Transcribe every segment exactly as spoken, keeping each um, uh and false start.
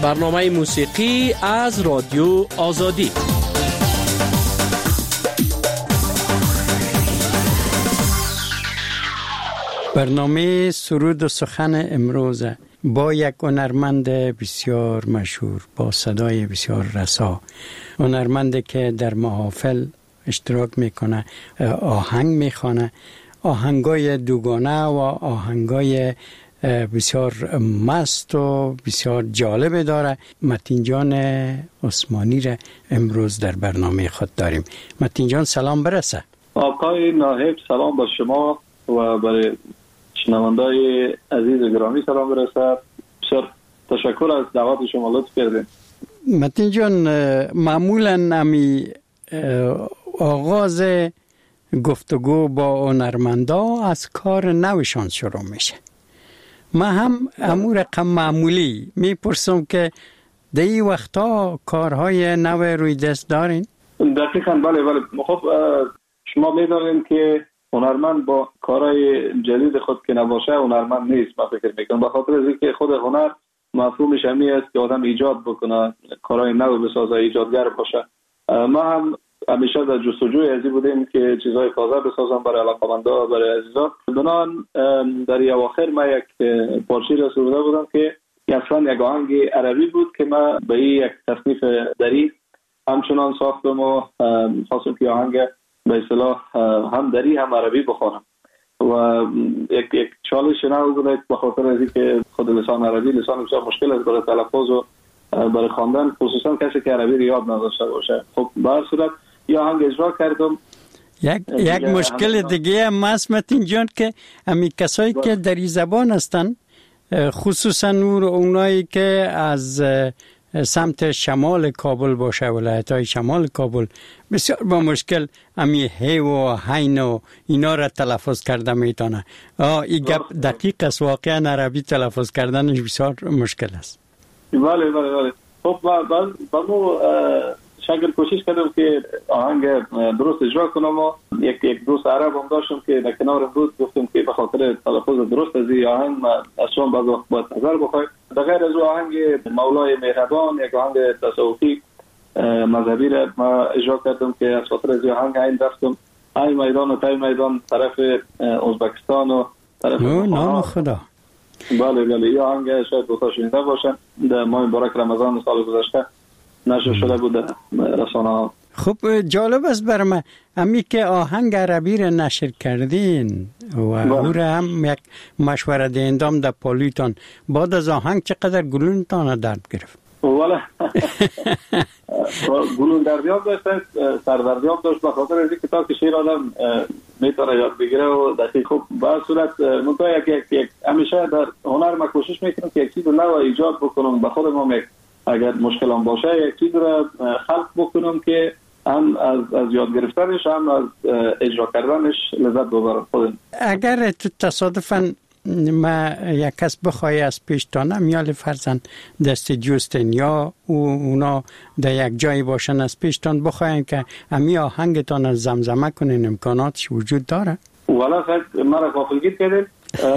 برنامه موسیقی از رادیو آزادی. برنامه سرود و سخن امروز با یک هنرمند بسیار مشهور با صدای بسیار رسا، هنرمندی که در محافل اشتراک میکنه، آهنگ میخوانه، آهنگای دوگانه و آهنگای بسیار مست و بسیار جالب داره. متین جان عثمانی را امروز در برنامه خود داریم. متین جان سلام برسه. آقای ناهب سلام با شما و برای شنوندای عزیز گرامی سلام برسه. بسیار تشکر از دعوت شما، لطف کردین. متین جان معمولا امی آغاز گفتگو با هنرمندا از کار نوشان شروع میشه. ما هم امور رقم معمولی میپرسم که در این وقتا کارهای نو روی دست دارین؟ دقیقاً بله بله. خب شما میدونین که هنرمند با کارهای جدید خود که نباشه هنرمند نیست. من فکر میکنم به خاطر از اینکه خود هنر مفهومش همین است که آدم ایجاد بکنه، کارهای نو بسازه، ایجادگر باشه. ما هم همیشه در جستجوی ازی بودیم که چیزهای تازه بسازم برای علاقه‌مندا، برای عزیزان. بنان در اواخر ما یک پارچه‌ای را سروده بودم که اصلا یک آهنگ عربی بود که ما به یک تصنیف دری همچنان ساختم و خواستم که آهنگ به اصطلاح هم دری هم عربی بخوانم و یک یک چالش نو بود به خاطر از اینکه خود لسان عربی لسان بسیار مشکل است برای تلفظ و برای خواندن، خصوصا کسی که عربی یاد نداشته باشه. خب به هر صورت یا آهنگ اجرا کردم. یک یک مشکل دیگه هم هست متین جان که همین کسایی که در این زبان هستن، خصوصا اونایی که از سمت شمال کابل باشه، ولایت‌های شمال کابل، بسیار با مشکل امی هی و هین و اینا را تلفظ کرده میتونه. این گپ دقیق است، واقعا عربی تلفظ کردنش بسیار مشکل است. بله بله بله. خب بعد بعدو شکل کوشش کردم که آهنگ درست اجرا کنم و یک یک دوست عرب هم داشتم که در کنار بود، گفتم که به خاطر تلفظ درست از این آهنگ اصلا بعض وقت باید نظر بخواید. بغیر از آهنگ مولای مهربان، یک آهنگ تصوفی مذهبی را ما اجرا کردم که از خاطر از آهنگ این رفتم ای میدان و تای میدان طرف ازبکستان و طرف نام خدا. بله بله. این آهنگ شاید دوستا شنیده باشن، در ماه مبارک رمضان سال گذشته نشر شده بود رسانه ها. خب جالب است بر من امی که آهنگ عربی را نشر کردین و او را هم یک مشوره دهندام در پالیتان، بعد از آهنگ چقدر گلونتان درد گرفت؟ والا گلون دردیاب داشت، سردردیاب داشت به خاطر از اینکه تا که شعر آدم میتونه یاد بگیره و دقیق. خب به هر صورت منطقه یک یک همیشه در هنر ما کوشش میکنم که یک چیز نو ایجاد بکنم به خودم، یک اگر مشکل هم باشه یک چیز را خلق بکنم که هم از از یاد گرفتنش هم از اجرا کردنش لذت ببرم خودم. اگر تو تصادفاً ما یک کس بخوای از پیشتانم یا فرزن دست جوستن یا اونا در یک جایی باشن از پیشتان بخواین که امی آهنگتان از زمزمه کنین، امکاناتش وجود داره؟ والا خیلی مرا غافلگیر کردید.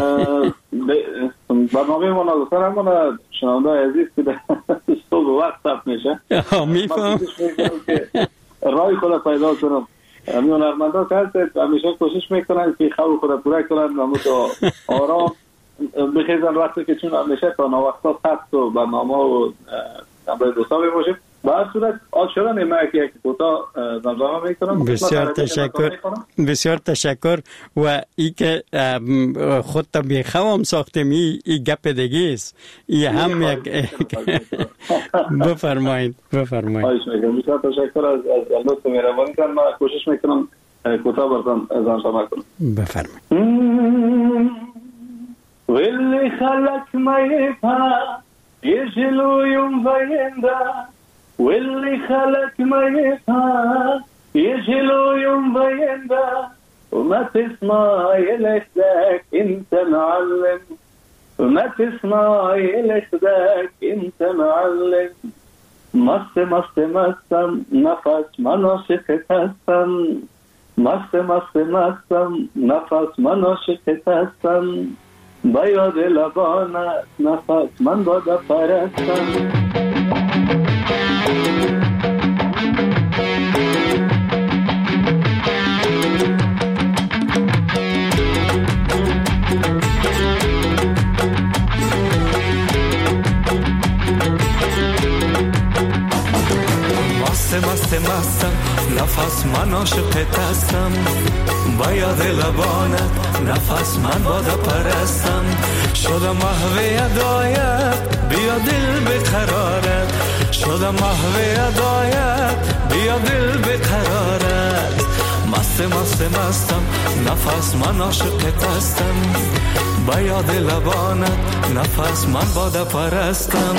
برنامه ما نازدار همون شنونده عزیز که در صبح وقت ثبت میشه، میفهم رای خود پیدا کنم. همین هنرمندا که هست همیشه کوشش میکنن که خواب خود پوره کنن و تو آرام بخیزن وقتی که چون همیشه تا نوقتا ثبت و برنامه و همراه دوستا باشیم. به هر صورت آشورا نیمه که یک کوتا زمزمه میکنم. بسیار تشکر، بسیار تشکر. و ای که خود تا بیخوام ساختم ای, ای گپ دیگه است، ای هم یک بفرمایید بفرمایید. خواهش میکنم. بسیار تشکر از از لطف مهربانی کردن. من کوشش میکنم کوتا براتون زمزمه کنم. بفرمایید. واللي خلق ما يفهم يجلو يوم بيندا، واللي خلق ما يفهم يجلو يوم بيندا، وما تسمع يلخدك انت معلم، وما تسمع يلخدك انت معلم. مست مست مستم نفس من عاشقت هستم، مست مست مستم نفس من عاشقت هستم، با یاد لبانت نفس من بادا پرستم. مست مستم نفس من عاشقت هستم با یاد لبانت نفس من باده پرستم شدم محو ادایت بیا دل بقرارت شدم محو ادایت بیا دل بقرارت مست مست مستم نفس من عاشقت هستم با یاد لبانت نفس من باده پرستم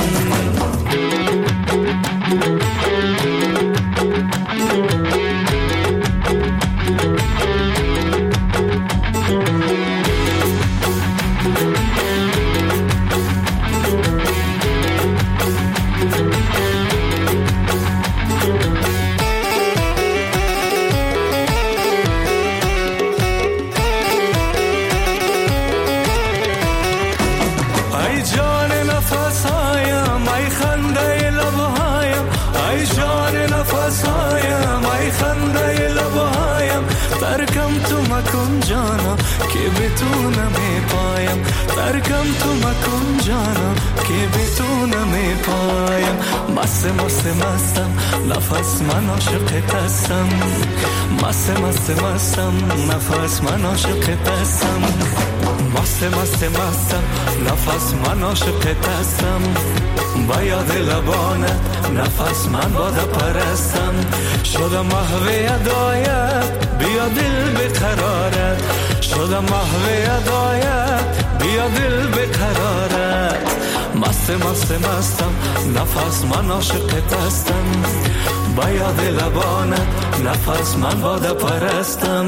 مکن جانا که بتونم پایم ترکم تو مکن جانا که بتونم پایم مست مست مستم نفس من عاشقت هستم مست مست مستم نفس من عاشقت هستم مست مست مستم نفس من عاشقت هستم با یاد لبانت نفس من باده پرستم شدم محو ادایت بیا دل بقرارت شدم محو ادایت بیا دل بقرارت مست مست مستم نفس من عاشقت هستم با یاد لبانت نفس من باده پرستم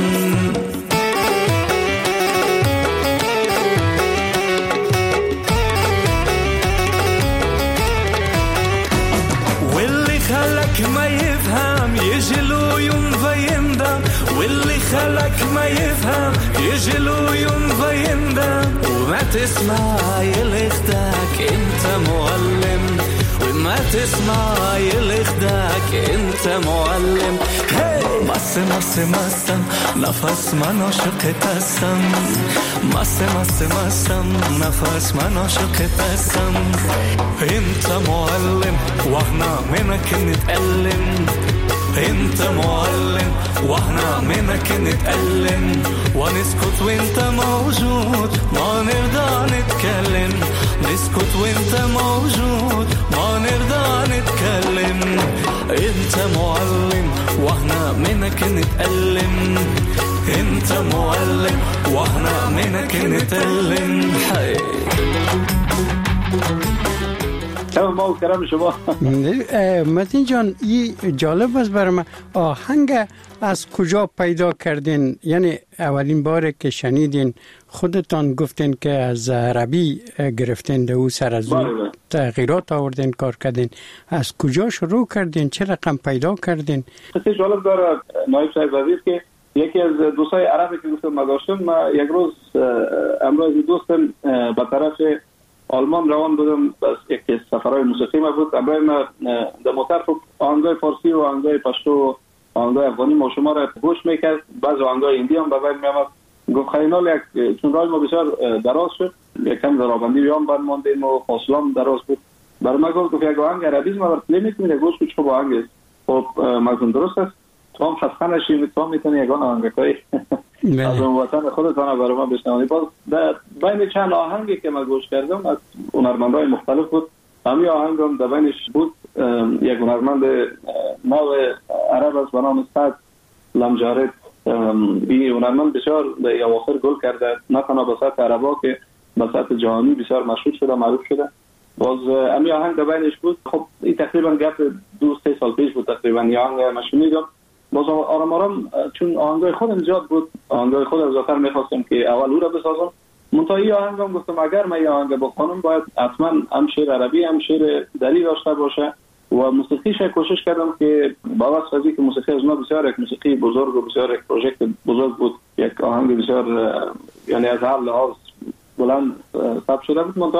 خلق ما يفهم يجلو يوم فيندم واللي خلق ما يفهم يجلو يوم فيندم وما تسمع يلخدك انت معلم وما تسمع يلخدك انت معلم مست مست مستم نفس من عاشقت هستم مست مست مستم نفس من عاشقت هستم انت معلم واحنا منك نتألم انت معلم واحنا منك نتألم ونسكت وانت موجود ما نرضى نتكلم نسكت وانت موجود ما نرضى نتكلم انت معلم واحنا منك نتألم انت معلم واحنا منك نتألم حي ما کرم شما متین جان این جالب است برای من آهنگ از کجا پیدا کردین یعنی اولین بار که شنیدین خودتان گفتین که از عربی گرفتین ده او سر از اون تغییرات آوردین کار کردین از کجا شروع کردین چه رقم پیدا کردین خیلی جالب داره نایب صاحب وزیر که یکی از دوستای عربی که گفتم ما داشتم ما یک روز امروز دوستم به طرف آلمان روان بودم بس یک سفرهای موسیقی ما بود امروز ما در موتر آهنگای فارسی و آهنگای پشتو و آهنگای افغانی ما شما را گوش میکرد بعضی آهنگای هندی هم به بین میامد گفت خیلی یک چون راه ما بسیار دراز شد یکم در رابندی بیام بند ماندیم و فاصله هم دراز بود برای ما گفت یک آهنگ عربی ما را پلی میکنید گوش کچ خوب آهنگ است خب مردم درست است تو هم خسته نشید تو هم میتونی یگان آهنگای از اون وطن خودتان برای ما بشنوید باز در بین چند آهنگی که من گوش کردم از هنرمندای مختلف بود همین آهنگ هم در بینش بود یک هنرمند نو عرب است به نام سعد لمجارد این هنرمند بسیار در اواخر گل کرده نه تنها به سطح عربا که به سطح جهانی بسیار مشهور شده معروف شده باز همین آهنگ در بینش بود خب این تقریبا گپ دو سه سال پیش بود تقریبا این آهنگ من شنیدم باز آرام آرام چون آهنگای خودم زیاد بود آهنگای خودم زیادتر میخواستم که اول او را بسازم منتها این آهنگم گفتم اگر من این آهنگ بخونم باید حتما هم شعر عربی هم شعر دری داشته باشه و موسیقیش کوشش کردم که با واسه از اینکه موسیقی از ما بسیار یک موسیقی بزرگ و بسیار یک پروژکت بزرگ بود یک آهنگ بسیار یعنی از هر لحاظ بلند ثبت شده بود منتها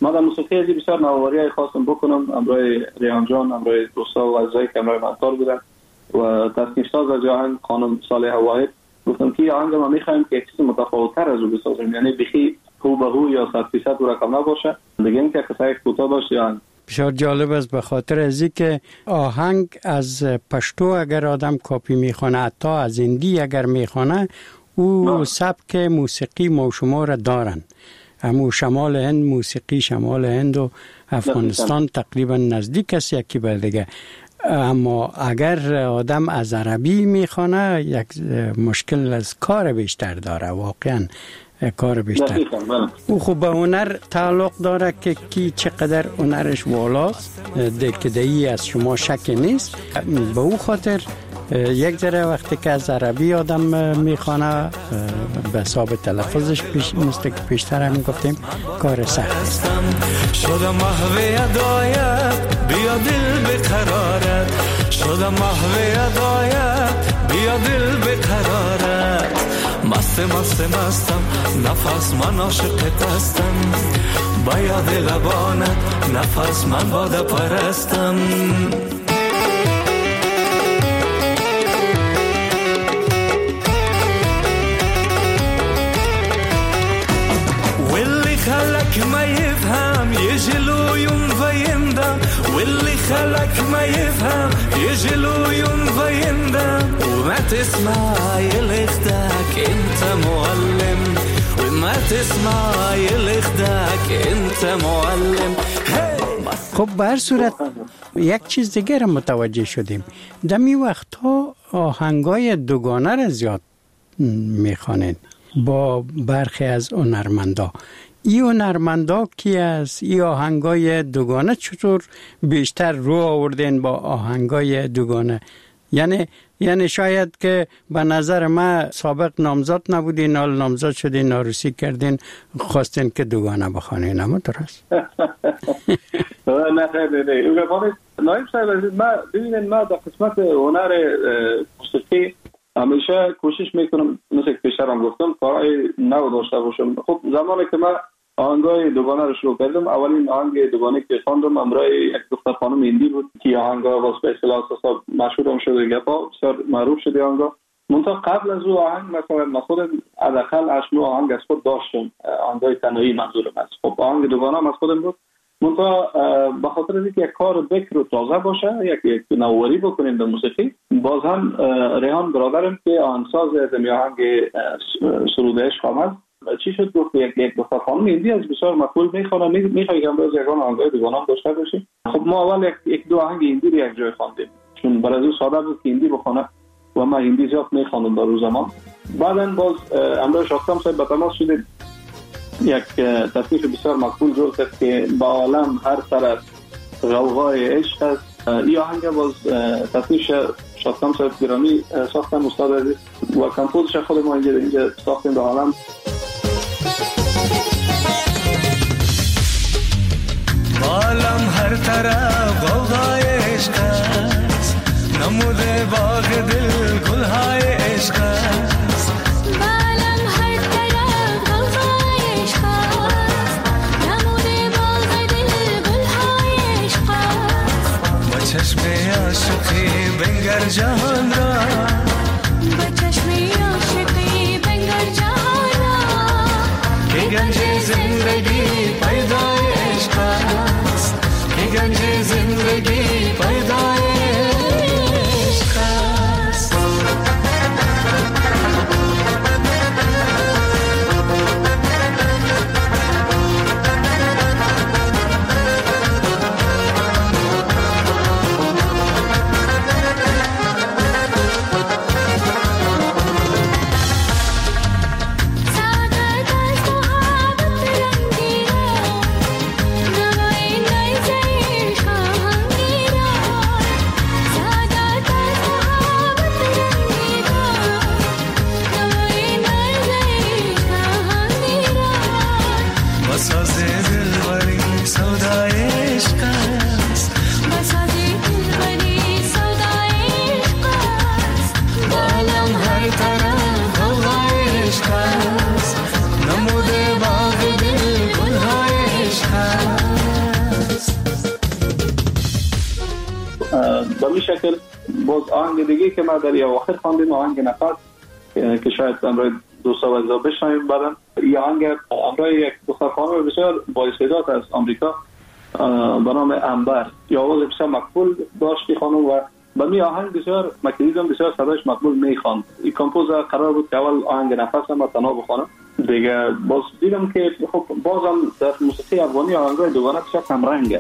ما در موسیقی ازی بسیار نوآوری‌های خواستم بکنم، امروز ریحان جان، امروز دوستا و عزیزایی که امروز منطور بودن و تصنیف ساز از آهنگ خانم صالحه واحد گفتم که آهنگ ما می‌خوایم که چیز متفاوت‌تر از او بسازیم، یعنی بخی هو به هو یا صد فیصد او رقم نباشه، دیگه اینکه قصه کوتاه باشه. آهنگ بسیار جالب است به خاطر ازی که آهنگ از پشتو اگر آدم کاپی میخونه، حتی از هندی اگر میخونه، او سبک موسیقی ما و شما را دارن. همو شمال هند، موسیقی شمال هند و افغانستان تقریبا نزدیک است یکی بر دیگه. اما اگر آدم از عربی میخونه یک مشکل از کار بیشتر داره، واقعا کار بیشتر. او خب به هنر تعلق داره که کی چقدر هنرش والاست، دکدهی از شما شک نیست. به او خاطر یک ذره وقتی که از عربی آدم میخوانه به حساب تلفظش پیش مثل که پیشتر هم گفتیم کار سخت. شدم محو هدایت بیا دل بقرارت، شدم محو هدایت بیا دل بقرارت. مست مست مستم نفس من عاشقت هستم، با یاد لبانت نفس من باده پرستم. واللي خلك ما يفهم يجلو يوم فيندم، واللي خلك ما يفهم يجلو يوم فيندم. وما تسمع يلخدك انت معلم، وما تسمع يلخدك انت معلم. خب به هر صورت یک چیز دیگر هم متوجه شدیم، دمی وقتا آهنگای دوگانه را زیاد میخوانید با برخی از هنرمندا. ای هنرمندا کی است؟ ای آهنگای دوگانه چطور بیشتر رو آوردین با آهنگای دوگانه؟ یعنی یعنی شاید که به نظر من سابق نامزد نبودین، حال نامزد شدین، عروسی کردین، خواستین که دوگانه بخوانین، اما درست؟ نه خیلی نه نایب صاحب، ما ببینید ما در قسمت هنر موسیقی همیشه کوشش میکنم مثل که پیشتر هم گفتم کارهای نو داشته باشم. خب زمانی که من آهنگای دوگانه رو شروع کردم، اولین آهنگ دوگانه که خواندم امروز یک دختر خانم هندی بود که آهنگا واسه به اصطلاح اساسا مشهور هم شده، گپا بسیار معروف شده آهنگا. منتها قبل از او آهنگ مثلا من خودم حداقل هشت نو آهنگ از خود داشتم، آهنگای تنهایی منظورم است. خب آهنگ دوگانه هم از خودم بود، منتها به خاطر اینکه یک کار بکر و تازه باشه، یک یک نوآوری بکنیم به موسیقی. باز هم ریحان برادرم که آهنگساز از آهنگ سرود عشق آمد، چی شد گفت یک یک دختر خانم هندی از بسیار مقبول میخونه، میخوای که امروز یگان آهنگای دوگانه هم داشته باشیم. خب ما اول یک یک دو آهنگ هندی رو یک جای خواندیم، چون برای او ساده بود که هندی بخونه و ما هندی زیاد میخواندم در اون زمان. بعداً باز امروز شاکرم صاحب به تماس شدیم، یک تصنیف بسیار مقبول جور کرد که با عالم هر طرف غوغای عشق است. این آهنگ باز تصنیف شاکرم صاحب گرامی ساختن استاد عزیز و کمپوزش خود ما اینجا اینجا ساختیم به عالم. عالم هر طرف غوغای عشق است، نموده باغ دل گلهای عشق است. عالم هر طرف غوغای عشق است، نموده باغ دل گلهای عشق است. با چشم عاشقی بنگر جهان را، با چشم عاشقی بنگر جهان را، که گنج زندگی پیدای عشق است، که گنج زندگی پیدای عشق است. نموده باغ دل گلهای عشق است. این شکل باز آهنگ دیگه که ما در اواخر خواندیم آهنگ نفس که شاید امروز دوستا و عزیزا بشنویم بعداً. این آهنگ امروز یک دختر خانم بسیار با استعداد از آمریکا به نام انبر، یا آواز بسیار مقبول داشتی خانم و با می آهنگ بسیار مکدیدم بسیار صدایش مقبول میخواند. این کمپوزر قرار بود که اول آهنگ نفس هم تنها بخوانم دیگه، باز دیدم که خب بازم در موسیقی افغانی آهنگای دوگانه بسیار کم رنگه.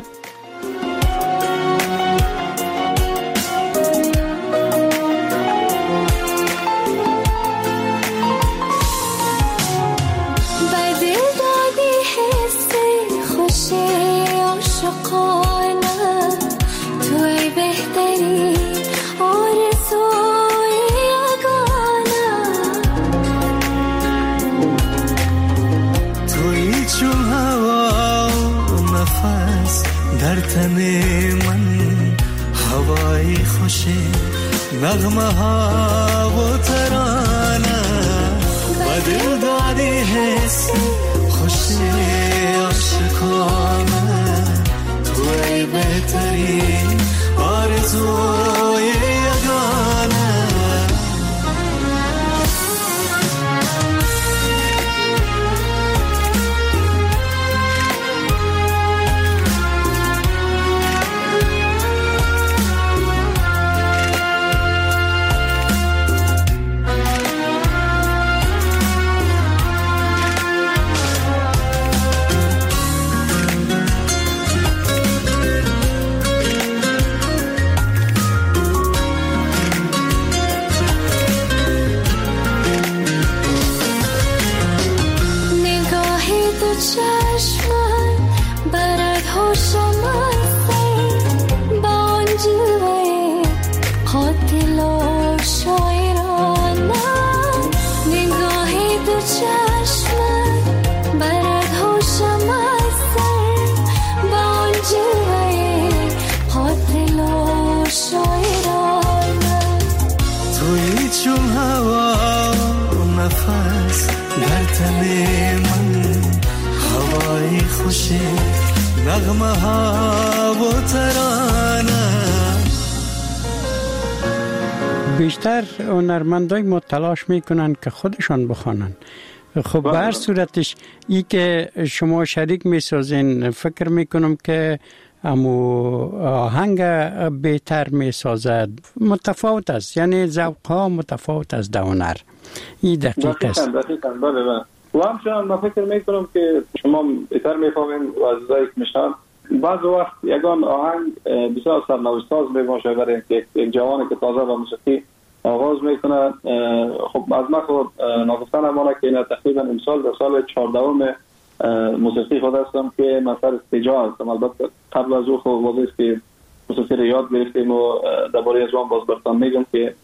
در تن من هوای خوش نغمه ها و ترانه و دل دادی حس خوش عاشقانه توی بهترین آرزوی یگانه. نغمه ها و ترانه. بیشتر هنرمندای ما تلاش میکنن که خودشان بخوانن. خب به هر صورتش ای که شما شریک میسازین فکر میکنم که امو آهنگ بهتر میسازد، متفاوت است، یعنی ذوق ها متفاوت است در هنر. این دقیق است. دقیقاً بله بله. و همچنان من فکر میکنم که شما بهتر میفهمین و عزیزایی که میشنن بعض وقت یگان آهنگ بسیار سرنوشت ساز میباشه برای یک جوانی که تازه به موسیقی آغاز میکنه. خب از من خود ناگفتن امانه که این تقریبا امسال در سال چهاردهم موسیقی خود هستم که من سر استجاع هستم. البته قبل از او خب واضح است که موسیقی رو یاد گرفتیم و درباره از وان باز برتان میگم که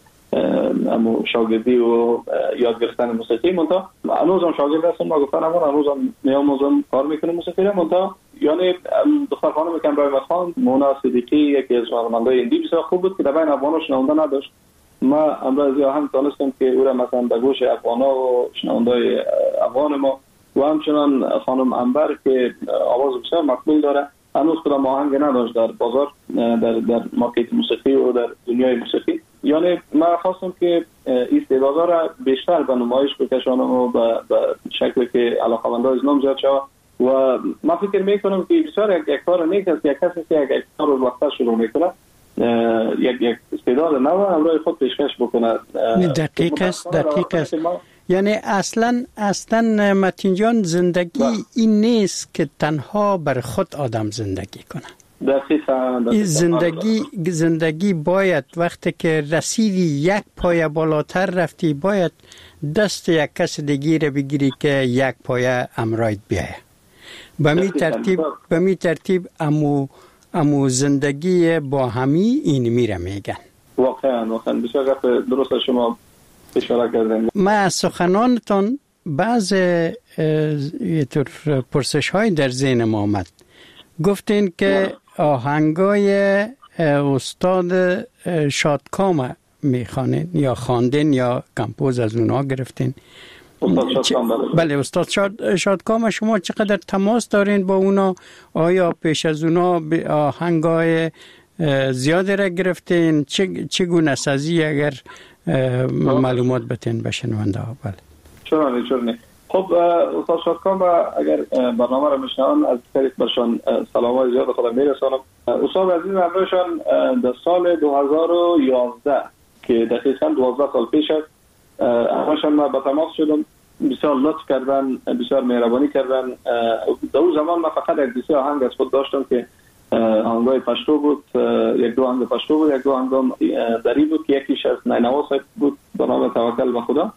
امو شاگردی و یاد گرفتن موسیقی منتها هنوزم شاگرد هستم. ما گفتن اما هنوزم میاموزم کار میکنم موسیقی رو منتها یعنی دختر خانم که امرای مخان مونا صدیقی یکی از هنرمندای هندی بسیار خوب بود که در بین افغانا شنونده نداشت. ما امروز هم دانستم که او را مثلا در گوش افغانا و شنوندای افغان ما و همچنان خانم انبر که آواز بسیار مقبول داره هنوز کدام آهنگ نداشت در بازار در در مارکت موسیقی و در دنیای موسیقی. یعنی من خواستم که استعدادها را بیشتر به نمایش بکشانم و به شکلی که علاقه‌مندان از نام زیاد شود و من فکر میکنم که بسیار یک, یک کار نیک است یک کسی که یک, یک کار رو وقتا شروع میکنه یک یک استعداد نو امروز خود پیشکش بکنه. دقیق است دقیق است. یعنی اصلا اصلا متین جان زندگی این نیست که تنها بر خود آدم زندگی کنه. دقیقاً زندگی زندگی باید وقتی که رسیدی یک پایه بالاتر رفتی باید دست یک کس دیگه رو بگیری که یک پایه امرایت بیایه. به می ترتیب به می ترتیب امو امو زندگی با همی این میره میگن. واقعا واقعا بسیار گپ درست شما اشاره کردین. ما از سخنانتان بعض یه طور پرسش های در ذهن ما آمد. گفتین که آهنگای استاد شادکام میخوانین یا خواندین یا کمپوز از اونا گرفتین؟ استاد شادکام بله. بله استاد شاد شادکام شما چقدر تماس دارین با اونا؟ آیا پیش از اونا آهنگای زیاد را گرفتین، چه چگونه سازی اگر معلومات بتین به شنونده ها؟ بله چرا نه چرا نه. خب استاد شادکام اگر برنامه را میشنون از طریق برشان سلام های زیاد خودم میرسانم. استاد عزیز همراهشان در سال دو هزار و یازده که دقیقاً دوازده سال پیش است همراهشان ما به تماس شدم، بسیار لطف کردن، بسیار مهربانی کردن. در اون زمان من فقط یک دیسی آهنگ از خود داشتم که آهنگای پشتو بود، یک دو آهنگ پشتو بود، یک دو آهنگ دری بود که یکیش از نینوا صاحب بود به نام توکل به خدا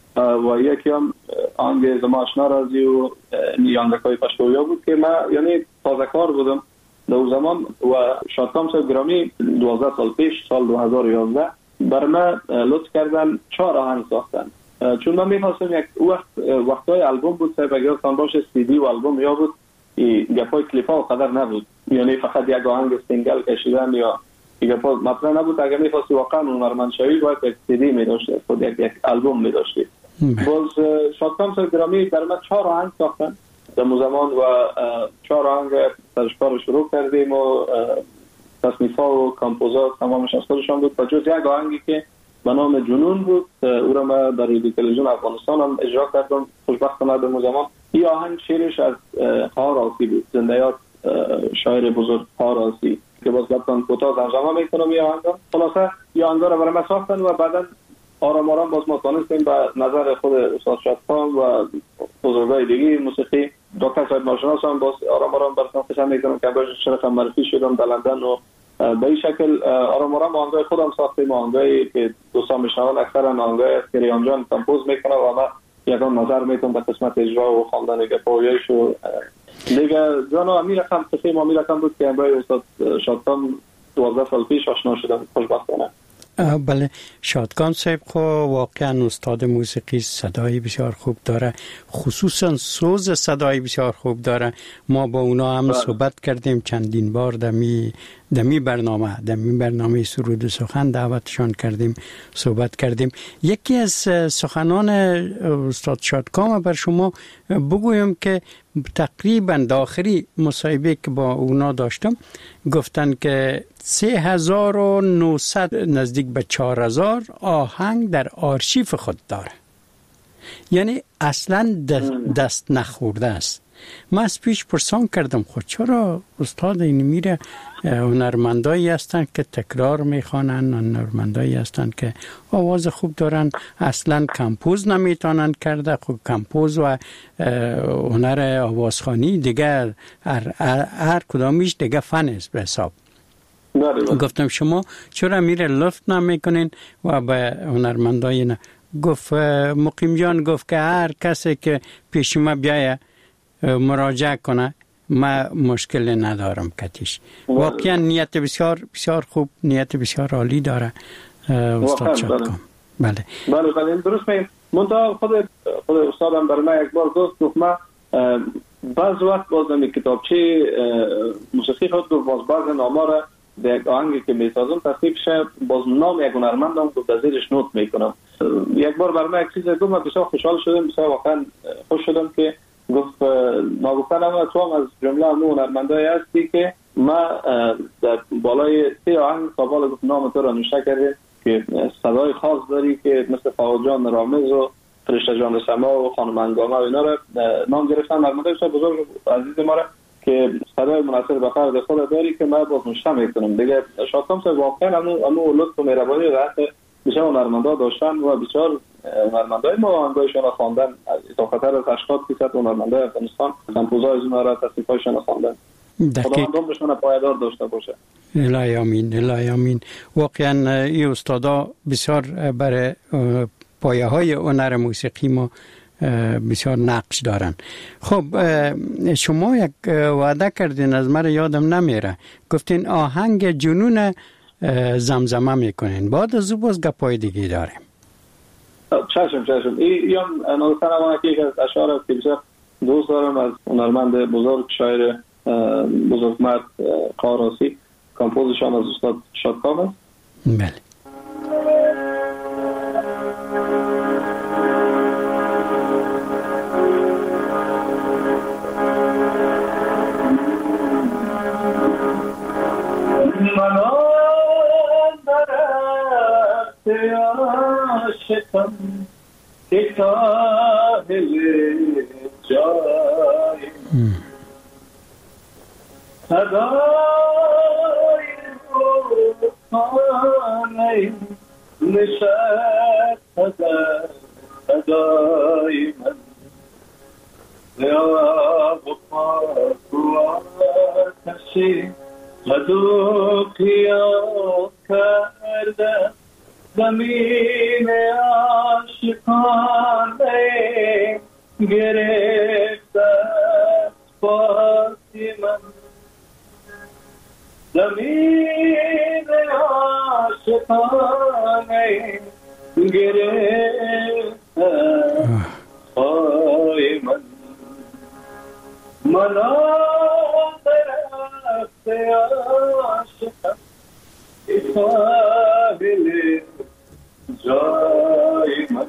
و یکی هم آهنگ زما آشنا رازی و این آهنگای پشتویا بود که من یعنی تازه کار بودم در اون زمان. و شادکام صاحب گرامی دوازده سال پیش سال دو هزار و یازده بر من لطف کردن چهار آهنگ ساختن، چون من می‌خواستم یک وقت وقتای آلبوم بود صاحب اگر تان باشه سی دی و آلبوم یا بود گپای کلیپا و قدر نبود، یعنی فقط یک آهنگ سینگل کشیدن یا گپا مطرح نبود. اگر می‌خواستی واقعا هنرمند شوی باید یک سی دی می‌داشتی، خود یک یک آلبوم می‌داشتی. باز شادکام صاحب گرامی در من چهار آهنگ ساختن در زمان و چهار آهنگ سرشکار شروع کردیم و تصنیف‌ها و کامپوزات تمامش از خودشان بود و جز یک آهنگی که به نام جنون بود او را من در رادیو تلویزیون افغانستان هم اجرا کردم. خوشبختانه در زمان این آهنگ شعرش از خار آسی بود، زنده یاد شاعر بزرگ خار آسی که باز بعداً کوتاه ترجمه میکنم این آهنگ. خلاصه این آهنگ را برای من ساختن و بعداً آرام آرام باز ما تانستیم به نظر خود استاد شادکام و بزرگای دیگه موسیقی دکتر صاحب ناشناس هم باز آرام آرام برسان خشم میکنم که باید شرف معرفی شدم در لندن و به این شکل آرام آرام آهنگای خودم ساختیم. آهنگایی که دوستان میشنون اکثرا آهنگای است که ریان جان کمپوز میکنه و من یکان نظر میتونم به قسمت اجرا و خواندن گپایش و دیگه جانا امیر رقم تخیم امیر رقم بود که با استاد شادکام دوازده سال پیش آشنا شدم خوشبختانه. بله شادکام صاحب خو واقعا استاد موسیقی، صدای بسیار خوب داره، خصوصا سوز صدای بسیار خوب داره. ما با اونا هم صحبت کردیم چندین بار دمی دمی برنامه دمی برنامه سرود و سخن دعوتشان کردیم، صحبت کردیم. یکی از سخنان استاد شادکام بر شما بگویم که تقریبا داخلی مصاحبه که با اونا داشتم گفتن که سه هزار و نهصد نزدیک به چهار هزار آهنگ در آرشیف خود داره، یعنی اصلا دست نخورده است. من از پیش پرسان کردم خود چرا استاد این میره هنرمندایی هستن که تکرار میخوانن، هنرمندایی هستن که آواز خوب دارن، اصلا کمپوز نمیتونن کرده. خب کمپوز و هنر آوازخوانی دیگه هر, هر کدامیش دیگه فن است به حساب. گفتم شما چرا میره لفت نمیکنین و به هنرمندای نه؟ گفت مقیم جان گفت که هر کسی که پیش ما بیایه مراجعه کنه ما مشکل ندارم کتیش. واقعا نیت بسیار بسیار خوب، نیت بسیار عالی داره استاد شادکام. بله بله بله درست میگم. منتها خود خود استادم برای من یک بار گفت گفت من بعض وقت باز نمی کتابچه موسیقی خود گفت باز بعض نامه را به یک آهنگی که میسازم تصنیف شه باز نام یک هنرمندم گفت در زیرش نوت میکنم. یک بار برای من یک چیز گفت من بسیار خوشحال شدم، بسیار واقعا خوش شدم که گفت ما گفتنم تو هم از جمله همون هنرمندایی هستی که ما در بالای سه آهنگ سابال گفت نام تو را نوشته کرده که صدای خاص داری که مثل فاضل جان رامز و فرشته جان سما و خانم انگامه و اینا را نام گرفتن. هنرمندای بسیار بزرگ عزیز ما را که صدای مناسب به فرد خود داری که من باز نوشته میکنم دیگه. شادکام صاحب واقعا همون همون لطف و مهربانی را بسیار هنرمندا داشتن و بسیار هنرمندای ما آهنگایشان خواندن. تا خطر از هشتاد درصد هنرمندای افغانستان کمپوزای از اونها را تصنیفایشان خواندن. خدا عمرشون پایدار داشته باشه. الهی آمین الهی آمین. واقعا این استادا بسیار برای پایه های هنر موسیقی ما بسیار نقش دارن. خب شما یک وعده کردین از من یادم نمیره، گفتین آهنگ جنون زمزمه میکنین، بعد از او باز گپای دیگه داریم. چشم چشم این هم نوستن ما که از اشعار است که بسیار دوست دارم از هنرمند بزرگ شاعر بزرگ مرد قاراسی، کمپوزشان از استاد شادکام است. بله منو عاشقم که کاهل جای صدای خانه نشست در صدای من یا بخاک و آتشی مدو قیام کرده زمین عاشقانه گرفته پاسی من زمین عاشقانه گرفته پای من منا درخت عاشقم ساحل جای من.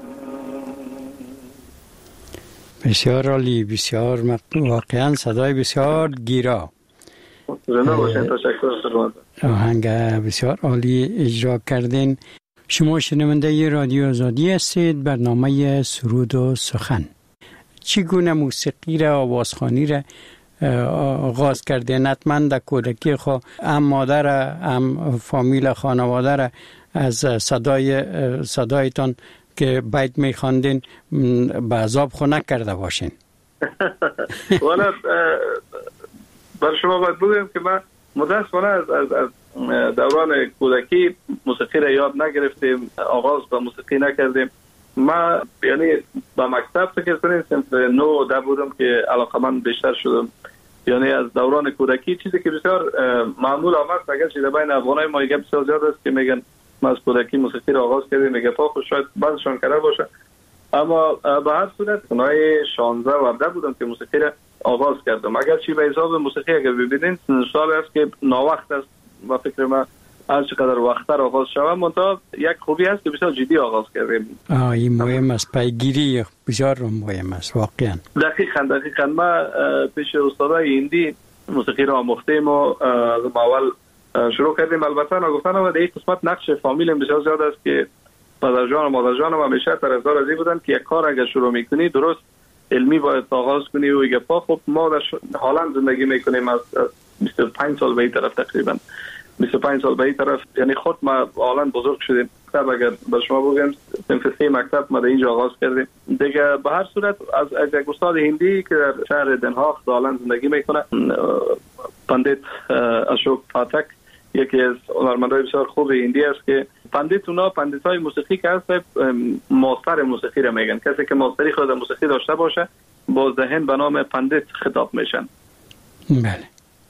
بسیار عالی، بسیار مقبول، واقعا صدای بسیار گیرا. زنده باشین. تشکر شما. آهنگ بسیار عالی اجرا کردین. شما شنونده رادیو آزادی هستید، برنامه سرود و سخن. چگونه موسیقی را، آوازخوانی را آغاز کردین؟ حتما در کودکی خود هم مادر هم فامیل خانواده را از صدای صدایتان که بیت میخواندین به عذاب خو نکرده باشین. والا بر شما باید بگویم که من متاسفانه از از از دوران کودکی موسیقی را یاد نگرفتیم، آغاز با موسیقی نکردیم. من یعنی با مکتب فکر کنیم صنف نو ده بودم که علاقمند بیشتر شدم. یعنی از دوران کودکی چیزی که بسیار معمول آمد، اگر چیز بین افغانای ما یه بسیار زیاد است که میگن ما از کودکی موسیقی را آغاز کردیم، میگه پا خوش شاید بعضشان کرده باشه، اما به هر صورت سنای شانزده و هفده بودم که موسیقی را آغاز کردم. اگر چی به حساب موسیقی اگر ببینید سال است که ناوقت است و فکر من هر چقدر وقتر آغاز شوم، منتها یک خوبی هست که بسیار جدی آغاز کردیم. آه این مهم است، پیگیری بسیار مهم است واقعا. دقیقاً دقیقاً ما پیش استادای هندی موسیقی را آموختیم و اول شروع کردیم. البته نگفتن و در این قسمت نقش فامیل بسیار زیاد است که پدر جان و مادر جان و همیشه طرفدار از این بودن که یک کار اگر شروع میکنی درست علمی باید آغاز کنی و یک پا. خب ما در هلند زندگی میکنیم از بیست و پنج سال به این طرف، تقریبا بیست و پنج سال به این طرف، یعنی خود ما هلند بزرگ شدیم. مکتب اگر بر شما بگم صنف سه مکتب ما در اینجا آغاز کردیم دیگه. به هر صورت از از یک استاد هندی که در شهر دن هاگ هلند زندگی میکنه، پندیت اشوک پاتک، یکی از هنرمندای بسیار خوب هندی است که پندیت اونا پندیتای موسیقی که هست ماستر موسیقی را میگن. کسی که ماستری خود موسیقی داشته باشه با ذهن به نام پندیت خطاب میشن. بله.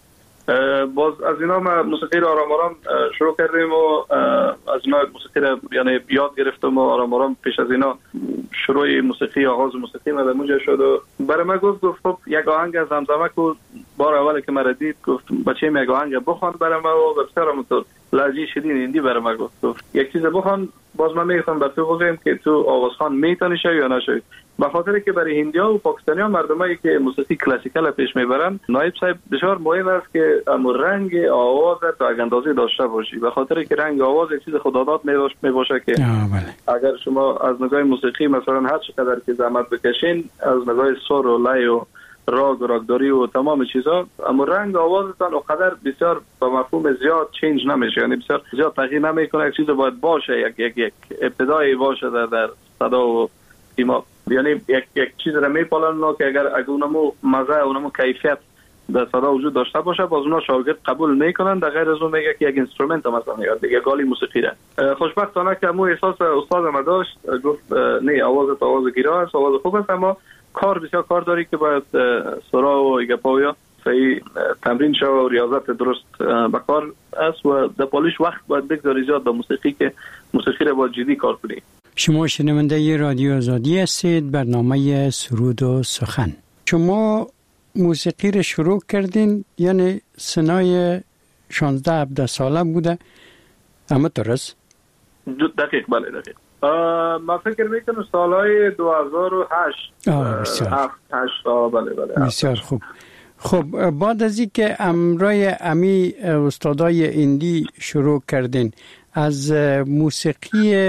باز از اینا ما موسیقی را آرام آرام شروع کردیم و از اینا موسیقی را یعنی یاد گرفتم و آرام آرام پیش از اینا شروع موسیقی آغاز موسیقی ما در اونجا شد و برای من گفت گفت خب یک آهنگ از زمزمه کو. بار اولی که مرا دید گفت بچه یک آهنگ بخوان برای ما و بسیار همونطور لهجه شیرین هندی برای ما گفت گفت یک چیز بخوان. باز من میگفتم بر تو بگم که تو آوازخوان میتونی شوی یا نشوی، به خاطر که برای هندی‌ها و پاکستانی‌ها مردمایی که موسیقی کلاسیکال پیش میبرن نایب صاحب بسیار مهم است که امر رنگ آواز تا اندازه داشته باشی، به خاطر که رنگ آواز یک چیز خداداد میباشه که اگر شما از نگاه موسیقی مثلا هر چقدر که زحمت بکشین از نگاه سر و لای و راگ و راگداری و تمام چیزا، اما رنگ آوازتان اونقدر بسیار با مفهوم زیاد چینج نمیشه، یعنی بسیار زیاد تغییر نمیکنه. یک چیز باید باشه، یک یک یک ابتدایی باشه در در صدا و ایما، یعنی یک یک چیز را میپالن که اگر اگر اونمو مزه اونمو کیفیت در صدا وجود داشته باشه باز اونا شاگرد قبول میکنن. در غیر از اون میگه که یک اینسترومنت مثلا یا دیگه گالی موسیقی را. خوشبختانه که مو احساس استاد ما داشت، گفت نه آواز آواز گیرا است، آواز خوب است، اما کار بسیار کار داری که باید سرا و گپاویا صحیح تمرین شو و ریاضت درست به کار است و در پالیش وقت باید بگذاری زیاد به موسیقی که موسیقی را باید جدی کار کنی. شما شنونده رادیو آزادی هستید، برنامه سرود و سخن. شما موسیقی را شروع کردین یعنی سنای شانزده هفده ساله بوده، اما درست؟ دقیق بله دقیق. ما فکر میکنم سالهای دو هزار و هشت هفت هشت بله بله بسیار خوب. خب بعد از اینکه امرای امی استادای هندی شروع کردین، از موسیقی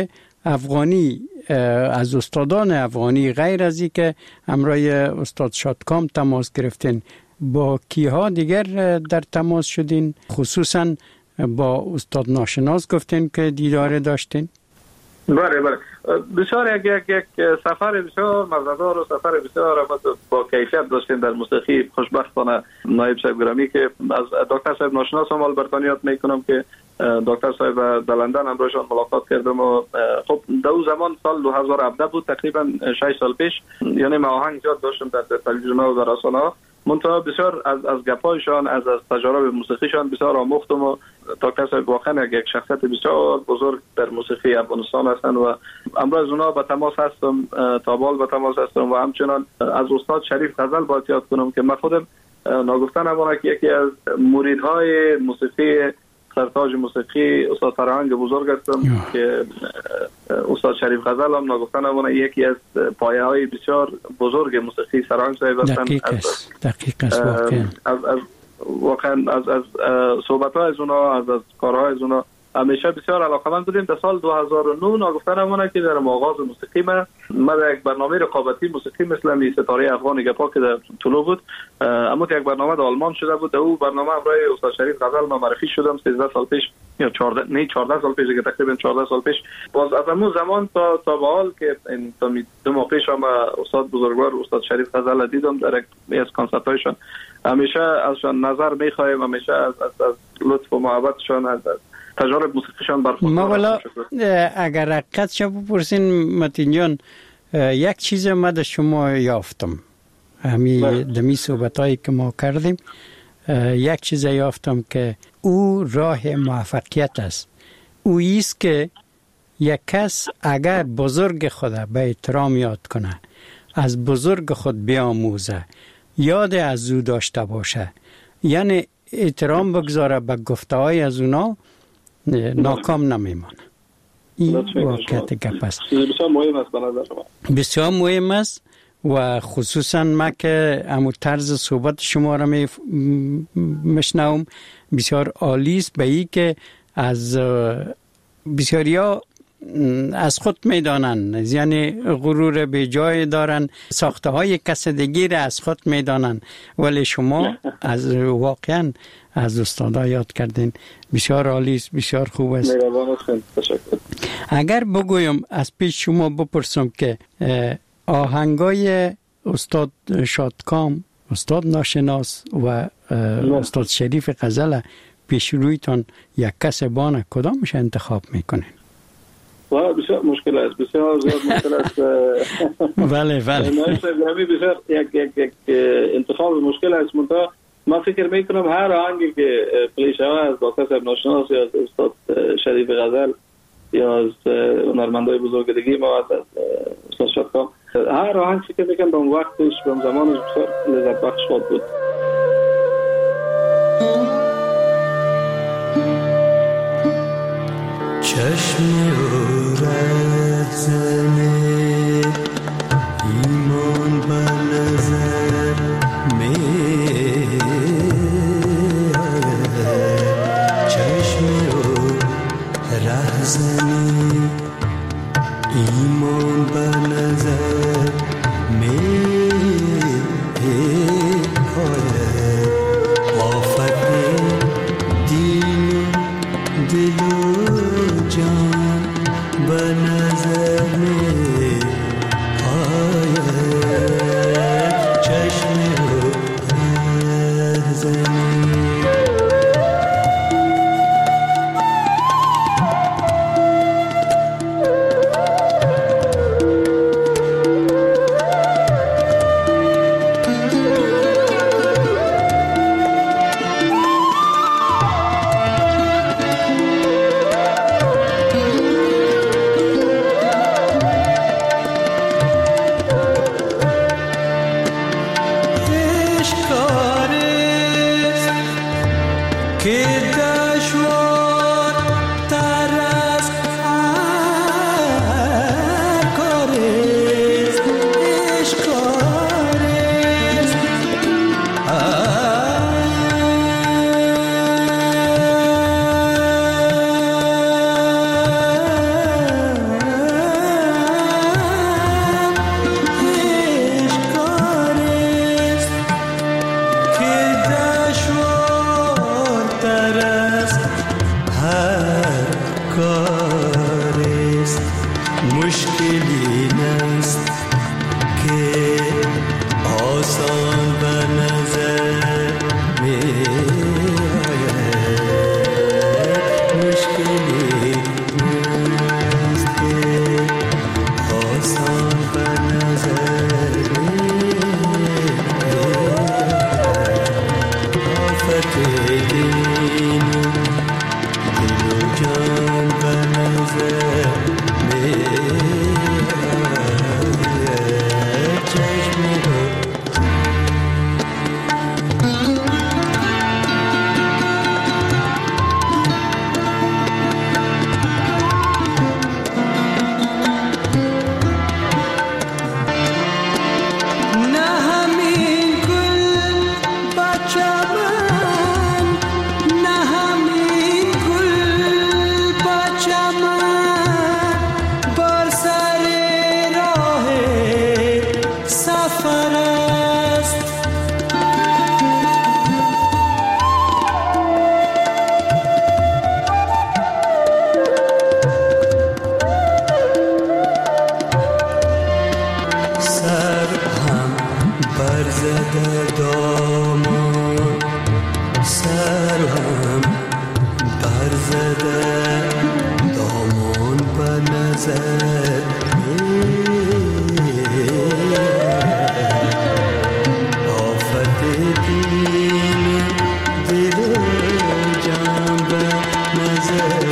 افغانی از استادان افغانی غیر از این که همراه استاد شادکام تماس گرفتین، با کیها دیگر در تماس شدین؟ خصوصا با استاد ناشناس گفتین که دیدار داشتین؟ بله بله بسیار یک یک یک سفر بسیار مزه‌دار و سفر بسیار با کیفیت داشتیم در موسیقی. خوشبختانه نایب صاحب گرامی که از دکتر صاحب ناشناس هم البته یاد میکنم که دکتر صاحب در لندن همراهشان ملاقات کردم و خب در اون زمان سال دو هزار و هفده بود، تقریبا شش سال پیش. یعنی من آهنگ زیاد داشتم در تلویزیون و در رسانه‌ها، منتها بسیار از از گپایشان از از تجارب موسیقیشان بسیار آموختم و دکتر صاحب واقعا یک شخصیت بسیار بزرگ در موسیقی افغانستان هستند و امروز اونا به تماس هستم، تابال به تماس هستم و همچنان از استاد شریف غزل باید یاد کنم که من خودم ناگفتن نمونه که یکی از مریدهای موسیقی سرتاج موسیقی استاد فرهنگ بزرگ هستم که استاد شریف غزل هم ناگفتن نمونه یکی از پایه های بسیار بزرگ موسیقی فرهنگ صاحب هستند. دقیق است دقیق است واقعا از از واقعا از از صحبت ها از اونا از از کارهای از اونا همیشه بسیار علاقه‌مند بودیم. در سال دو هزار و نه ناگفتن نمونه که در آغاز موسیقی من من یک برنامه رقابتی موسیقی مثل می ستاره افغان گپا که در طلو بود، اما یک برنامه در آلمان شده بود. در اون برنامه همراه استاد شریف غزل من معرفی شدم سیزده سال پیش یا چهارده نه چهارده سال پیش، که تقریبا چهارده سال پیش. باز از اون زمان تا تا به حال که این تا دو ماه پیش هم استاد بزرگوار استاد شریف غزل دیدم در یک از کنسرت‌هایشان. همیشه ازشان نظر می‌خوایم، همیشه از از, از لطف و محبتشان از تجارب موسیقیشان برخوردار. ما والا اگر حقیقت شو بپرسین متین جان، یک چیز ما در شما یافتم همی دمی صحبتایی که ما کردیم، یک چیز یافتم که او راه موفقیت است. او ایست که یک کس اگر بزرگ خود به احترام یاد کنه، از بزرگ خود بیاموزه، یاد از او داشته باشه، یعنی احترام بگذاره به گفته های از اونا، ناکام نمیمانه. این واقعیت گپ است. بسیار مهم است به نظر من. بسیار مهم است و خصوصا ما که همون طرز صحبت شما را می مشنوم بسیار عالی است، به این که از بسیاریا از خود میدانن، یعنی غرور به جای دارن، ساخته های کس دیگر از خود میدانن، ولی شما از واقعا از استادا یاد کردین. بسیار عالی است، بسیار خوب است. تشکر. اگر بگویم از پیش شما بپرسم که آهنگای استاد شادکام، استاد ناشناس و استاد شریف غزل پیش رویتان یک کس بانه، کدامش انتخاب میکنین؟ بسیار مشکل است، بسیار زیاد مشکل است. بله بله. نه بسیار یک یک یک انتخاب مشکل است. منتها من فکر میکنم هر آهنگی که پلی شود از دکتر صاحب ناشناس یا از استاد شریف غزل یا از هنرمندای بزرگ دیگه ما از استاد شادکام، هر آهنگ فکر میکنم به اون وقتش به اون زمانش بسیار لذت بخش خود بود. چشم او رهزنه ایمان به نظر می آید، چشم او رهزنه ایمان به نظر می آید، آفت دین دل جان به نظر می برزده دامان سرم برزده دامان به نظر آفت دین دل جان به نظر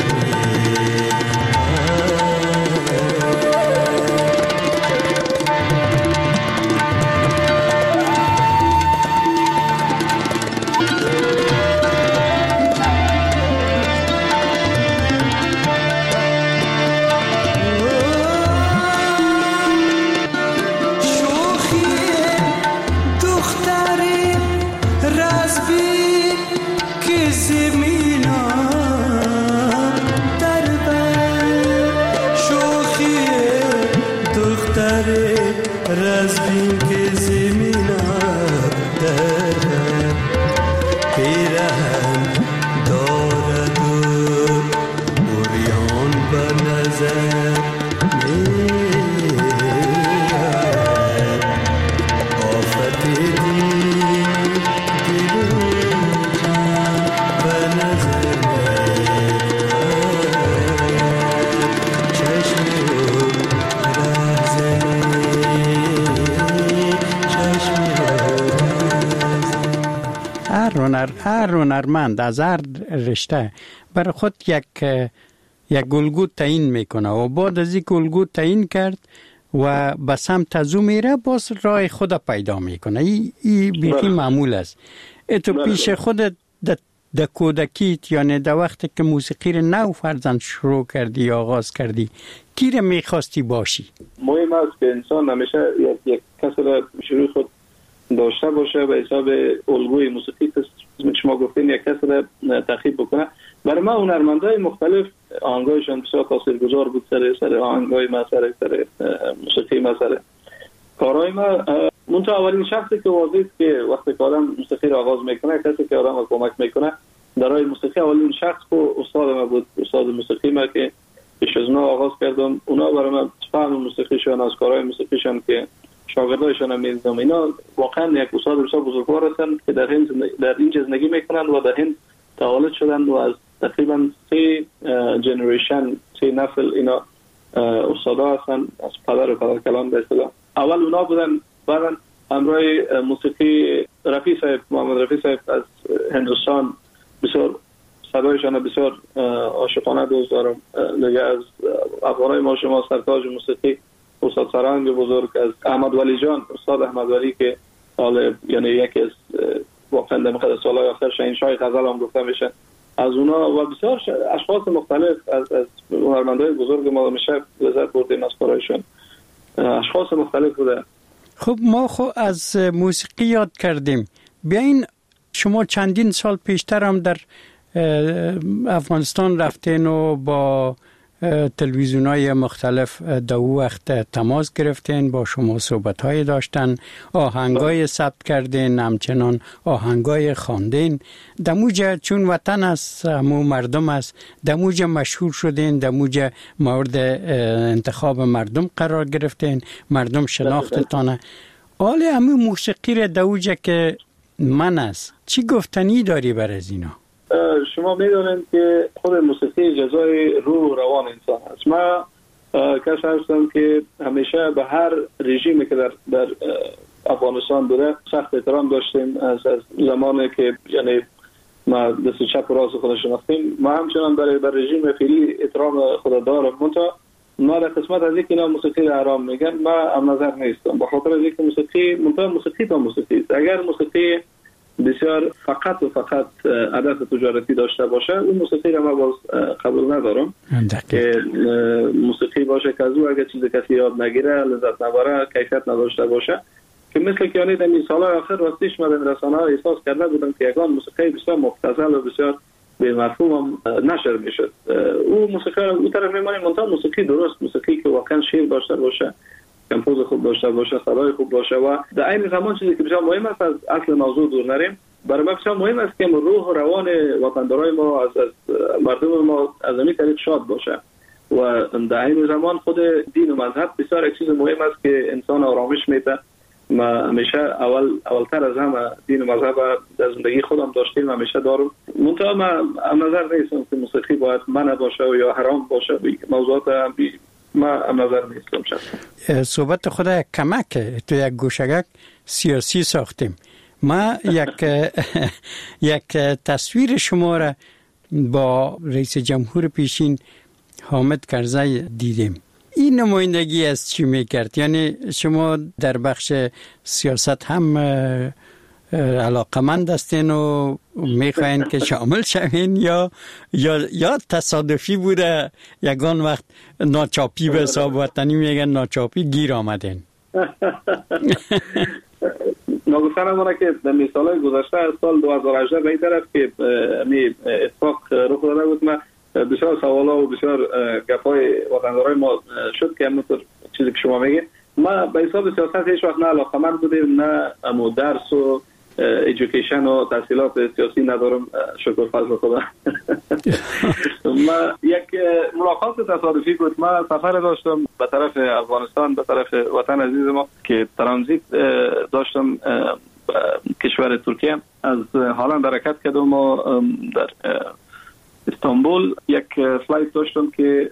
هر هنرمند از هر رشته برای خود یک یک الگو تعیین میکنه و بعد از این الگو تعیین کرد و به سمت از او میره باز راه خود پیدا میکنه. این ای بیخی معمول است. تو پیش خودت در کودکیت یعنی در وقتی که موسیقی رو نو فرزند شروع کردی یا آغاز کردی کی رو میخواستی باشی؟ مهم است که انسان همیشه یک, یک کسی را شروع خود داشته باشه به حساب الگوی موسیقی که شما گفتین یک کسی را تعقیب بکنه. برای ما هنرمندای مختلف آهنگایشان بسیار تاثیرگذار بود سر سر آهنگای ما سر سر موسیقی ما سر کارهای ما. منتها اولین شخصی که واضح است که وقتی که آدم موسیقی را آغاز میکنه کسی که آدم را کمک میکنه در راه موسیقی اولین شخص کو استاد ما بود، استاد موسیقی ما که پیش از اونا آغاز کردم. اونا برای من فهم موسیقیشان از کارهای موسیقیشان که شاگردایشان هم می‌دیدم اینا واقعا یک استاد بسیار بزرگوار هستند که در هند در این جزنگی میکنند و در هند تولد شدند و از تقریبا سه جنریشن سه نسل اینا استادا هستند از پدر و پدر کلان به اصطلاح. اول اونا بودن، بعدا همراه موسیقی رفیع صاحب محمد رفیع صاحب از هندوستان بسیار صدایشان بسیار عاشقانه دوست دارم. دیگه از افغانای ما شما سرتاج موسیقی استاد سرانگ بزرگ، از احمد ولی جان استاد احمد ولی که حالا یعنی یکی از واقعا در مقدس سالهای آخر شاهنشاه غزل هم گفته میشه، از اونا و بسیار اشخاص مختلف از از هنرمندای بزرگ ما میشه لذت بردیم از کارایشون. اشخاص مختلف بوده. خب ما خو از موسیقی یاد کردیم. بیاین شما چندین سال پیشتر هم در افغانستان رفتین و با تلویزیون‌های مختلف در وقت تماس گرفتین، با شما صحبت‌های داشتن، آهنگای ثبت کردین، همچنان آهنگای خواندین. دموجه چون وطن است، همو مردم است، دموجه مشهور شدین، دموجه مورد انتخاب مردم قرار گرفتین، مردم شناختتانه. حالا همو موسیقی را دموجه که من است، چی گفتنی داری بر از اینا؟ شما میدونید که خود موسیقی جزای روح و روان انسان است. ما کسی هستم که همیشه به هر رژیمی که در, در افغانستان بوده سخت احترام داشتیم. از, از زمانی که یعنی ما دست چپ و راست خود شناختیم، ما همچنان برای بر رژیم فعلی احترام خود دارم. منتها ما در قسمت از اینکه اینا موسیقی را حرام میگن ما هم نظر نیستم، به خاطر از اینکه موسیقی منتها موسیقی تا موسیقی است. اگر موسیقی بسیار فقط و فقط هدف تجارتی داشته باشه اون موسیقی را ما باز قبول ندارم. که موسیقی باشه که از او اگر چیز کسی یاد نگیره، لذت نبره، کیفیت نداشته باشه، که مثل که یعنی در این سالهای آخر راستیش من در رسانه ها احساس کرده بودم که یکان موسیقی بسیار مبتذل و بسیار به مفهوم نشر میشد. او موسیقی را اون طرف میمانیم، منتها موسیقی درست، موسیقی که واقعا شعر داشته باشه، کمپوز خوب داشته باشه، صدای خوب باشه و در این زمان چیزی که بسیار مهم است از اصل موضوع دور نریم. برای ما بسیار مهم است که روح و روان وطندارای ما از, از مردم ما از این طریق شاد باشه و در این زمان خود دین و مذهب بسیار یک چیز مهم است که انسان آرامش میده ما همیشه اول اولتر از همه دین و مذهب در زندگی خودم داشتیم، همیشه دارم. منتها من هم نظر نیستم که موسیقی باید منع باشه و یا حرام باشه. موضوعات هم بی ما هم نظر نیستم شخصا. صحبت خود کمک تو یک گوشگک سیاسی ساختیم. ما یک یک تصویر شما را با رئیس جمهور پیشین حامد کرزی دیدیم. این نمایندگی از چی میکرد؟ یعنی شما در بخش سیاست هم علاقمند هستین و میخواین که شامل شوین یا یا یا تصادفی بوده یگان وقت ناچاپی به حساب وطنی میگن ناچاپی گیر آمدین؟ نگفتن همونه که در مثالای گذشته از سال دو هزار و هجده به این طرف که می اتفاق رخ داده بود، ما بسیار سوالا و بسیار گپای وطندارای ما شد که همونطور چیزی که شما میگه. ما به حساب سیاست هیچ وقت نه علاقمند بودیم، نه امو درس و ایژوکیشن و تحصیلات سیاسی ندارم، شکر فضل خدا. ما یک ملاقات تصادفی بود. ما سفر داشتم به طرف افغانستان، به طرف وطن عزیز ما که ترانزیت داشتم کشور ترکیه. از هالند حرکت کردم و در استانبول یک فلایت داشتم که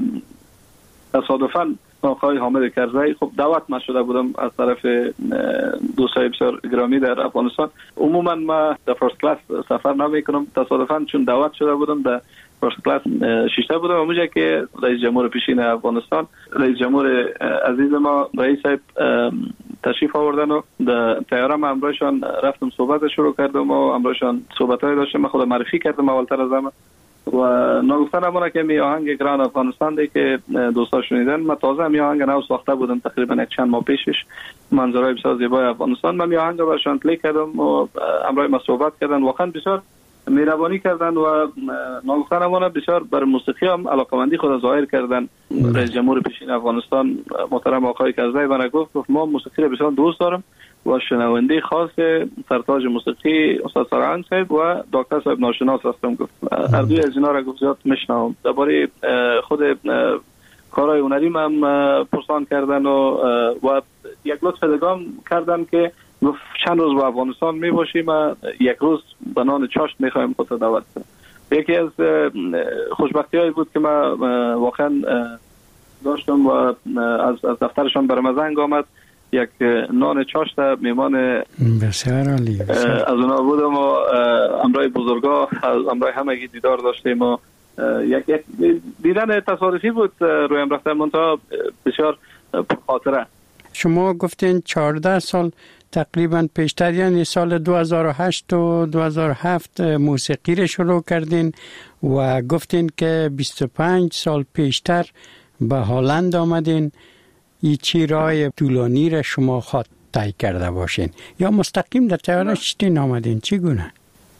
تصادفاً آقای حامد کرزی، خب دعوت من شده بودم از طرف دوستای بسیار گرامی در افغانستان. عموما ما در فرست کلاس سفر نمیکنم، تصادفاً چون دعوت شده بودم در فرست کلاس شیشته بودم. اونجا که رئیس جمهور پیشین افغانستان، رئیس جمهور عزیز ما رئیس صاحب تشریف آوردن و در طیاره ما امروزشان رفتم صحبت شروع کردم و امروزشان صحبتای داشتم. من خود معرفی کردم اولتر از همه و نگفتن همونه که می آهنگ گران افغانستان دی که دوستا شنیدن. من تازه می آهنگ نو ساخته بودم تقریبا یک چند ماه پیشش، منظرهای بسیار زیبای افغانستان. من می آهنگ رو برشان پلی کردم و امروز ما صحبت کردن، واقعا بسیار مهربانی کردن و نگفتن همونه بسیار بر موسیقی هم علاقمندی خود ظاهر کردن. رئیس جمهور پیشین افغانستان محترم آقای کرزی من گفت ما موسیقی رو بسیار دوست دارم و شنونده خاص سرتاج موسیقی استاد سرهنگ صاحب و دکتر صاحب ناشناس هستم. گفت هر دوی از اینا را گفت زیاد میشنوم. درباره خود کارهای هنری هم پرسان کردن و و یک لطف دگام کردن که گفت چند روز با افغانستان می باشیم و یک روز به نان چاشت میخوایم خود دعوت کنیم. یکی از خوشبختی هایی بود که ما واقعا داشتم و از از دفترشان برام زنگ آمد، یک نان چاشت میمان بسیار عالی از اونا بودم و امرای بزرگا از امرای همگی دیدار داشتیم و یک یک دیدن تصادفی بود رویم رفتن منتها بسیار پرخاطره. شما گفتین چهارده سال تقریبا پیشتر، یعنی سال دو هزار و هشت و دو هزار و هفت موسیقی رو شروع کردین و گفتین که بیست و پنج سال پیشتر به هالند آمدین. این چی راه طولانی را شما خود طی کرده باشین یا مستقیم در طیاره شتین آمدین؟ چگونه؟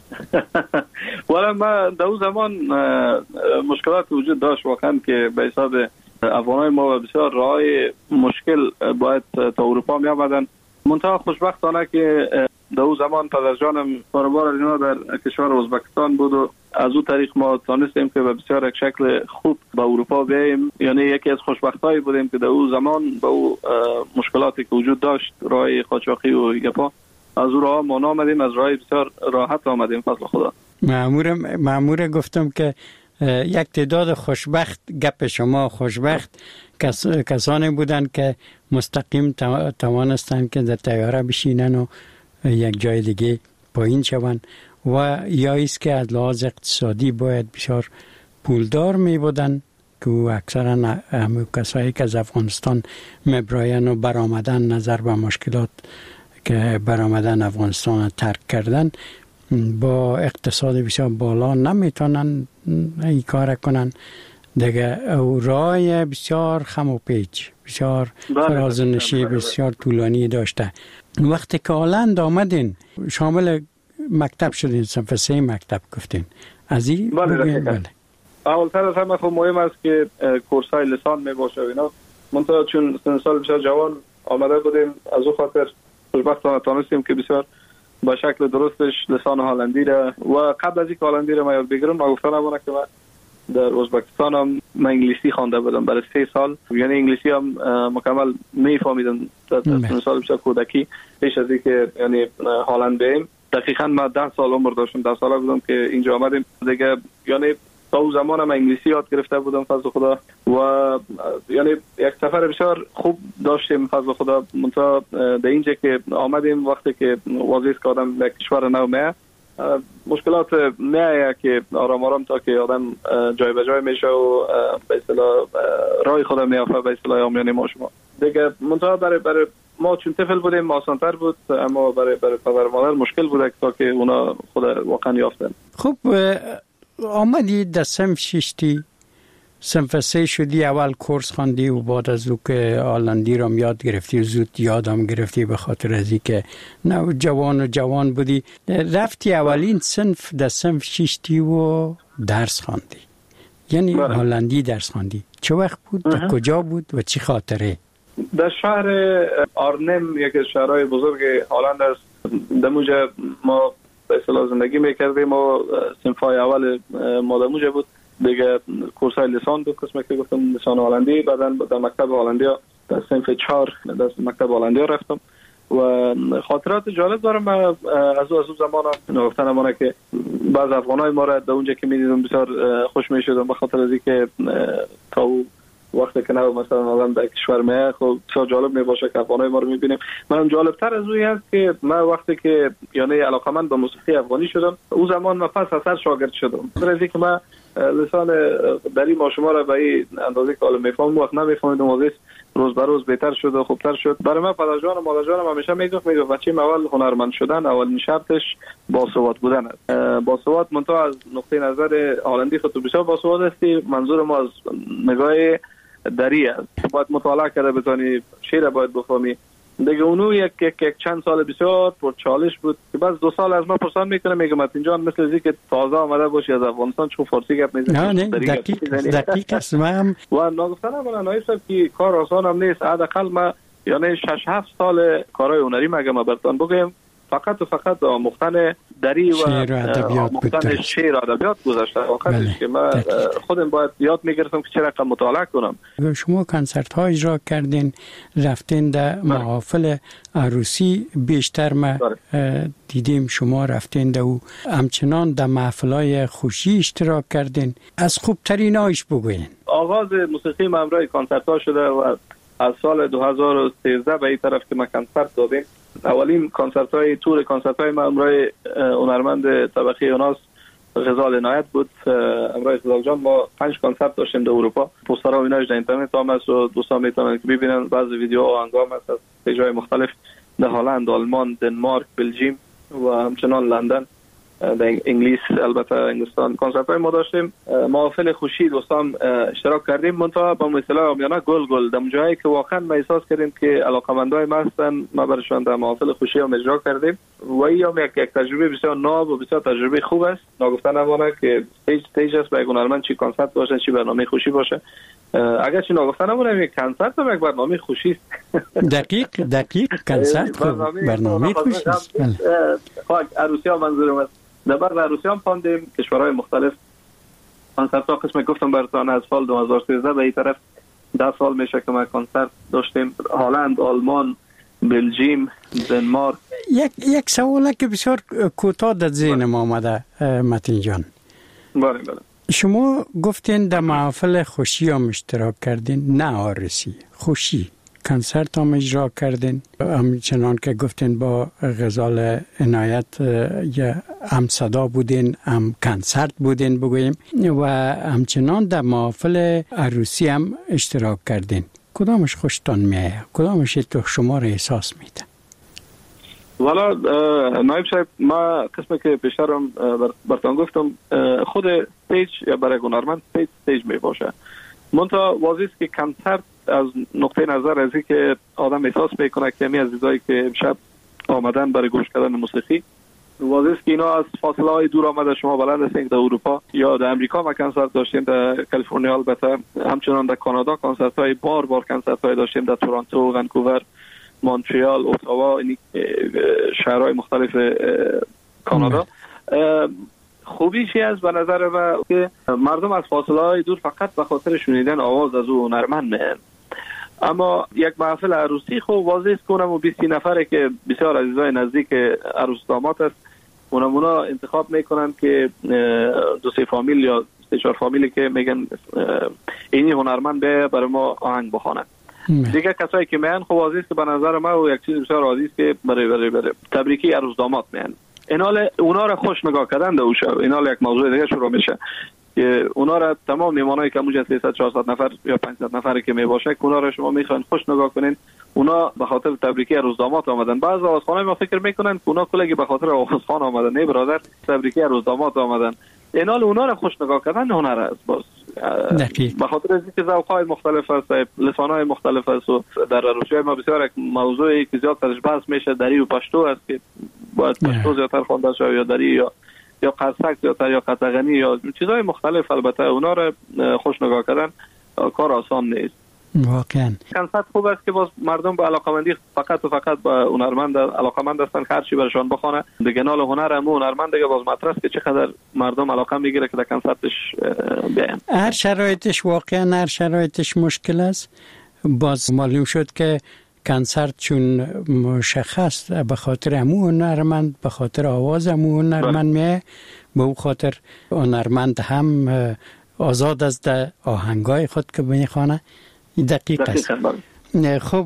والا ما در اون زمان مشکلات وجود داشت واقعا که به حساب افغانای ما بسیار راه مشکل باید تا اروپا می آمدن. منتها خوشبختانه که در اون زمان پدر جانم کاروبار اینا در کشور ازبکستان بود و از اون طریق ما تانستیم که به بسیار یک شکل خوب به اروپا بیاییم. یعنی یکی از خوشبختایی بودیم که در اون زمان با اون مشکلاتی که وجود داشت، راه قاچاقی و گپا، از اون راه ما آمدیم، از راه بسیار راحت آمدیم فضل خدا. مأمور مأمور گفتم که یک تعداد خوشبخت، گپ شما خوشبخت کس، کسانی بودند که مستقیم توانستند که در طیاره بشینن و یک جای دیگه پایین شوند و یا ایست که از لحاظ اقتصادی باید بسیار پولدار می بودن که اکثرا همه کسایی که از افغانستان میبراین و برآمدن نظر به مشکلات که برآمدن افغانستان ترک کردن با اقتصاد بسیار بالا نمیتونن این کار کنن دیگه. او راه بسیار خم و پیچ، بسیار فراز و نشیب بسیار طولانی داشته. وقتی که هالند آمدین شامل مکتب شدین، صنف سه مکتب گفتین از این بگوین؟ بله. اولتر از همه خب مهم است که کورسای لسان می باشه و اینا. منتها چون سن سال بسیار جوان آمده بودیم، از اون خاطر خوشبختانه تانستیم که بسیار با شکل درستش لسان هالندی را و قبل از اینکه هالندی را ما یاد بگیرم ما گفتن همونه که من در ازبکستان هم من انگلیسی خوانده بودم برای سه سال، یعنی انگلیسی هم مکمل میفهمیدم در سال بیشتر کودکی پیش از اینکه یعنی هلند بریم. دقیقاً ما ده سال عمر داشتم، ده ساله بودم که اینجا آمدیم دیگه. یعنی تا اون زمان من انگلیسی یاد گرفته بودم فضل خدا و یعنی یک سفر بسیار خوب داشتیم فضل خدا. منتها در اینجا که آمدیم وقتی که واضح که آدم به کشور نو میه مشکلات میه که آرام آرام تا که آدم جای به جای میشه و به اصطلاح راه خدا میافته به اصطلاح آمیان ما شما دیگه. منتها برای برای ما چون طفل بودیم آسان‌تر بود، اما برای برای پدر مادر مشکل بود تا که اونا خود واقعا یافتن. خب آمدی در صنف ششتی، صنف سه شدی، اول کورس خواندی و بعد از او که هلندی را یاد گرفتی و زود یادم گرفتی به خاطر از اینکه نه جوان و جوان بودی، رفتی اولین صنف در صنف ششتی و درس خواندی، یعنی هلندی درس خواندی. چه وقت بود و کجا بود و چی خاطره؟ در شهر آرنم، یکی از شهرهای بزرگ هلند است. در اونجا ما به اصطلاح زندگی میکردیم و صنفای اول ما در اونجا بود دیگه. کورسای لیسان بود، قسمه که گفتم لیسان هلندی. بعدا در مکتب هلندی در صنف چهار در مکتب هلندی رفتم و خاطرات جالب دارم. از از اون زمان نگفتن امانه که بعض افغانای ما را در اونجا که میدیدم بسیار خوش میشدم به خاطر از اینکه تا وقتی که نه مثلا آدم در کشور میه خب بسیار جالب میباشه که افغانای ما رو میبینیم. من جالب تر از اون هست که من وقتی که یعنی علاقمند به موسیقی افغانی شدم اون زمان من پس اثر شاگرد شدم. برای اینکه من لسان دری ما شما را به این اندازه که حالا میفهمم وقت نمیفهمیدم، واضح روز به روز بهتر شد و خوبتر شد. برای من پدر جان و مادر جانم همیشه میگفت میگفت بچه‌م اول هنرمند شدن اولین شرطش باسواد بودن است. باسواد منتها از نقطه نظر هلندی خود بسیار باسواد هستی، منظور ما از نگاه دری است. باید مطالعه کرده بتونی، شعر باید بفهمی دیگه. اونو یک یک, یک چند سال بسیار پر چالش بود که بعد دو سال از ما پرسان میکنه میگه متین جان مثل از که تازه آمده باشی از افغانستان چون فارسی گپ میزنی. نه نه دقیق دقیق است. من و نگفتنم من نایب صاحب که کار آسان هم نیست. حداقل ما یعنی شش هفت سال کارهای هنری مگه ما براتون بگم فقط و فقط آموختن دری و شعر و ادبیات آموختن شعر و ادبیات گذاشته. واقعا که من خودم باید یاد میگرفتم که چه رقم مطالعه کنم. شما کنسرت ها اجرا کردین، رفتین در محافل عروسی بیشتر ما دیدیم شما رفتین در او، همچنان در محفل های خوشی اشتراک کردین. از خوبترین هایش بگوین. آغاز موسیقی ممرای کنسرت ها شده و از سال دو هزار و سیزده به این طرف که ما کنسرت دادیم. اولین کنسرت های تور کنسرت های ما امرای هنرمند طبقه اوناس غزال عنایت بود. امرای غزال جان ما پنج کنسرت داشتیم در اروپا. پوسترها و ایناش در اینترنت هم هست و دوستان میتونن که ببینن. بعضی ویدیو و آهنگام هست از جای مختلف در هلند، آلمان، دنمارک، بلژیم و همچنان لندن، در انگلیس، البته انگلستان کنسرت های ما داشتیم. محافل خوشی دوستان اشتراک کردیم. منتها با اصطلاح عامیانه گل گل در جایی که واقعا ما احساس کردیم که علاقه‌مندای ما هستن، ما برشون در محافل خوشی هم اجرا کردیم و این هم یک یک تجربه بسیار ناب و بسیار تجربه خوب است. نگفتن نمونه که استیج استیج است برای هنرمند، چی کنسرت باشه چی برنامه خوشی باشه. اگر چی نگفتن نمونه یک کنسرت هم یک برنامه خوشی است. دقیق دقیق کنسرت برنامه خوشی است. خب عروسی ها منظورم است. در بعد عروسی هم خواندیم کشورهای مختلف. کنسرت ها قسم گفتم براتون از سال دو هزار و سیزده به این طرف ده سال میشه که ما کنسرت داشتیم. هلند، آلمان، بلژیم، دنمارک. یک یک سوالی که بسیار کوتاه در ذهن ما آمده متین جان. بله بله. شما گفتین در محافل خوشی هم اشتراک کردین، نه عروسی، خوشی. کنسرت هم اجرا کردین، همچنان که گفتین با غزال عنایت یا هم صدا بودین هم کنسرت بودین بگوییم، و همچنان در محافل عروسی هم اشتراک کردین. کدامش خوشتان میایه؟ کدامش تو شما را احساس میده؟ والا نایب صاحب، ما قسمی که پیشترم براتون گفتم خود استیج یا برای هنرمند استیج استیج می باشه. منتها واضح است که کنسرت از نقطه نظر از این که آدم احساس میکنه که همی عزیزایی که امشب آمدن برای گوش کردن موسیقی، واضح است که اینا از فاصله های دور آمده. شما بلند هستین در اروپا یا در امریکا ما کنسرت داشتیم، در کالیفرنیا البته، همچنان در کانادا کنسرت های بار بار کنسرت های داشتیم، در تورنتو، ونکوور، مونترال، اتاوا، شهرهای مختلف کانادا. خوبیش از به نظر من که مردم از فاصله های دور فقط به خاطر شنیدن آواز از او هنرمند میان. اما یک محفل عروسی خب واضح است کنم و بیست نفره که بسیار عزیزای نزدیک عروس داماد است، اونم اونا انتخاب میکنن که دو سه فامیل یا سه چهار فامیلی که میگن اینی هنرمند به برای ما آهنگ بخوانه. دیگه کسایی که میان خب واضح است که به نظر من و یک چیز بسیار عزیز که برای برای برای تبریکی عروس داماد میان. اینال اونا را خوش نگاه کردن دو شب. اینال یک موضوع دیگه شروع میشه که اونا را تمام میمانایی که موجه سیصد چهارصد نفر یا پانصد نفری که میباشه اونا را شما میخواین خوش نگاه کنین. اونا به خاطر تبریکی عروس داماد آمدن. بعضی آوازخوانای ما فکر میکنن که اونا کلگی به خاطر آوازخوان آمدن. نه برادر، تبریکی عروس داماد آمدن. اینال اونا را خوش نگاه کردن هنر است. باز به خاطر از اینکه ذوق‌های مختلف است، لسان‌های مختلف است و در عروسی‌های ما بسیار یک موضوعی که زیاد ترش بحث میشه دری و پشتو است که باید پشتو زیادتر خوانده شه یا دری یا یا قصک زیادتر یا قطغنی یا چیزهای مختلف. البته اونا را خوش نگاه کردن کار آسان نیست. واقعا کنسرت خوب است که باز مردم به علاقمندی فقط و فقط به هنرمند علاقمند هستن که هر چی برشان بخونه. دیگه نال هنر هم هنرمند دیگه باز مطرح است که چقدر مردم علاقه میگیره که در کنسرتش بیان. هر شرایطش واقعا هر شرایطش مشکل است. باز معلوم شد که کنسرت چون مشخص به خاطر همون هنرمند، به خاطر آواز همون هنرمند میه، به اون خاطر هنرمند هم آزاد از ده آهنگای خود که میخوانه. دقیق است. خب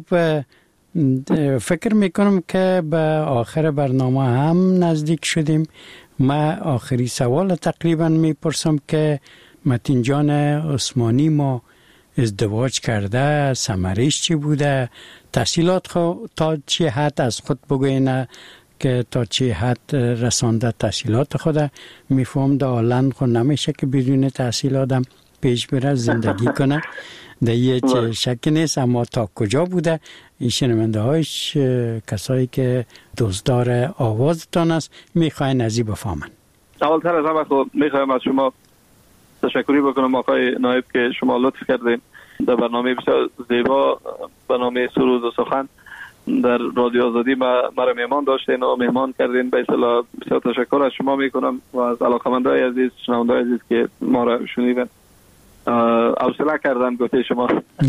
فکر میکنم که به آخر برنامه هم نزدیک شدیم. ما آخری سوال تقریبا میپرسم که متین جان عثمانی ما ازدواج کرده، ثمرش چی بوده، تحصیلات خود تا چه حد از خود بگوینه که تا چه حد رسانده تحصیلات خود. میفهم ده آلند خود نمیشه که بدون تحصیلاتم پیش بره زندگی کنه، ده یه شک نیست. اما تا کجا بوده این شنونده هایش کسایی که دوستدار آوازتان است میخواین ازی بفهمن. اول تر از همه خود میخوایم از شما تشکری بکنم آقای نایب که شما لطف کردین در برنامه بسیار زیبا، برنامه سرود و سخن در رادیو آزادی مرا مهمان داشتین و مهمان کردین. به اصطلاح بسیار تشکر از شما میکنم و از علاقمندای عزیز، شنوندای عزیز که ما را شنیدن. حوصله کردن گفته شما.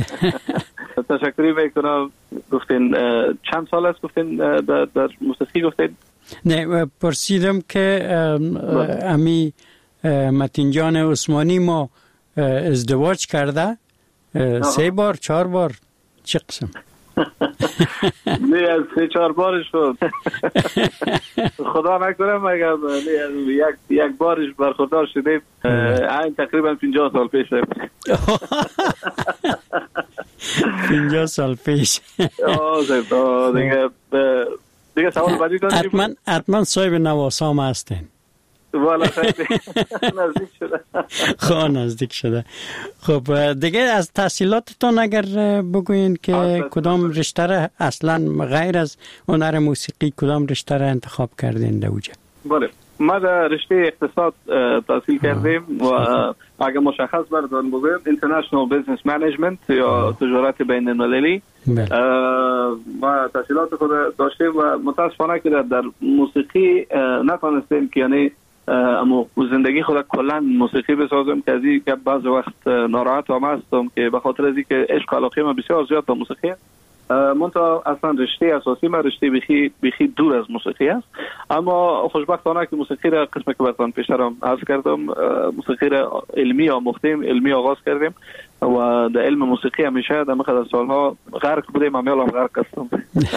تشکری میکنم. گفتین چند سال است گفتین در, در موسیقی گفتین؟ نه پرسیدم که امی متین جان عثمانی ما ازدواج کرده سه بار چهار بار چه قسم؟ نه از سه چهار بارش شد. خدا نکنه مگه یک یک بارش برخوردار شدیم. این تقریبا پنجاه سال پیش. پنجاه سال پیش. دیگه دیگه سوال بعدی داشتیم. حتما حتما صاحب نواسام هستین. والا نزدیک شده. خب نزدیک شده. خب دیگه از تحصیلاتتون اگر بگوین که کدام رشته را اصلا غیر از هنر موسیقی کدام رشته را انتخاب کردین دوجه؟ بله ما در رشته اقتصاد تحصیل کردیم و اگر مشخص بردارم بگویم International Business Management یا تجارت بین المللی و تحصیلات خود داشتیم و متاسفانه که در موسیقی نتونستیم که یعنی اما زندگی خود کلا موسیقی بسازم که از این که بعض وقت ناراحت هم هستم که به خاطر از اینکه عشق و علاقه من بسیار زیاد به موسیقی منتها اصلا رشته اساسی من رشته بخی بخی دور از موسیقی است. اما خوشبختانه که موسیقی را قسمه که براتون پیشترم عرض کردم موسیقی را علمی آموختیم، علمی آغاز کردیم و در علم موسیقی همیشه در مقدار سالها غرق بودیم. همیشه غرق هستم.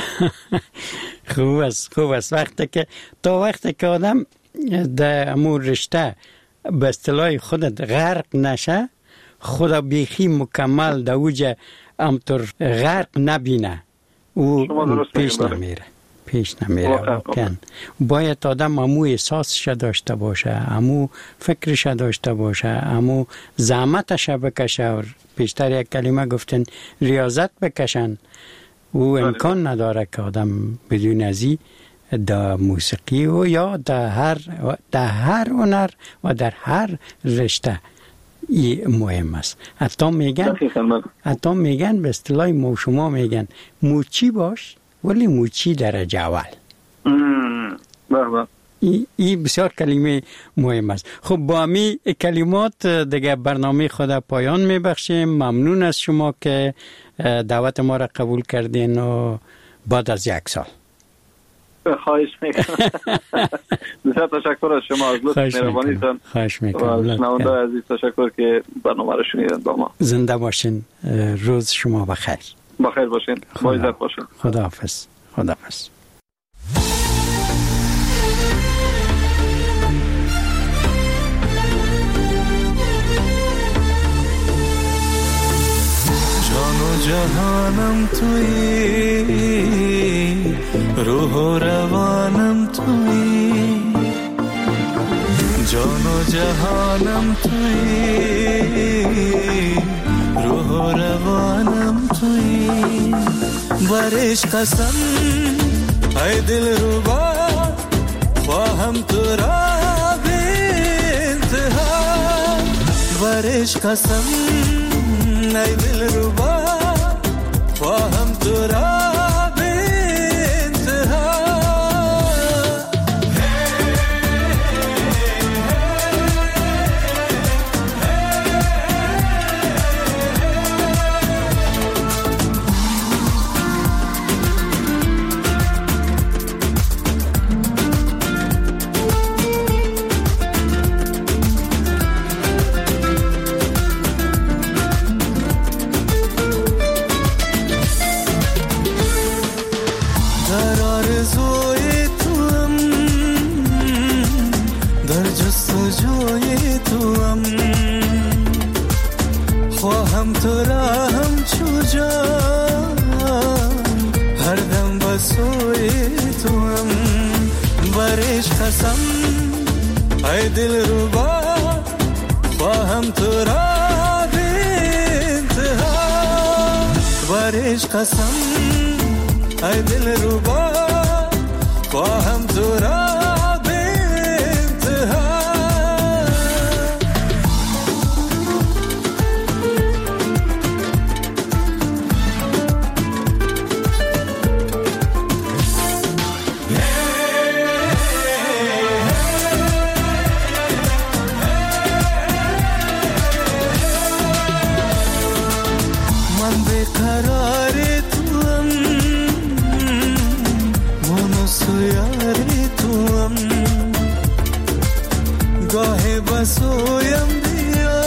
خوب است خوب است. وقتی که تا وقتی که آدم در امور رشته به اصطلاح خودت غرق نشه، خدا بیخی مکمل در اوجه امطور غرق نبینه او پیش نمیره پیش نمیره واقعا. باید آدم امو احساسش داشته باشه، امو فکرش داشته باشه، امو زحمتش بکشه. پیشتر یک کلمه گفتن ریاضت بکشن. او امکان نداره که آدم بدون ازی در موسیقی و یا در هر در هر هنر و در هر رشته ای مهم است. حتی میگن حتی میگن به اصطلاح ما شما میگن موچی باش ولی موچی درجه اول. این ای بسیار کلمه مهم است. خب با امی کلمات دیگه برنامه خود پایان میبخشیم. ممنون از شما که دعوت ما را قبول کردین و بعد از یک سال. خواهش میکنم. بسیار تشکر از شما، از لطف مهربانیتان. خواهش میکنم. و شنونده عزیز تشکر که برنامه را شنیدن با ما. زنده باشین. روز شما بخیر. بخیر باشین. با عزت باشین. خداحافظ. خداحافظ. جهانم تویی، روح و روانم تویی، جان و جهانم تویی، روح و روانم تویی. برش قسم ای دل ربا، خواهم تو را به انتها. برش قسم ای دل ربا، خواهم تو را به انتها. خواهم تو را همچو جان، هر دم بسوی تو هم. برش قسم ای دل ربا، خواهم تو را به انتها. برش قسم ای دل ربا، خواهم تو را بسویم بیا،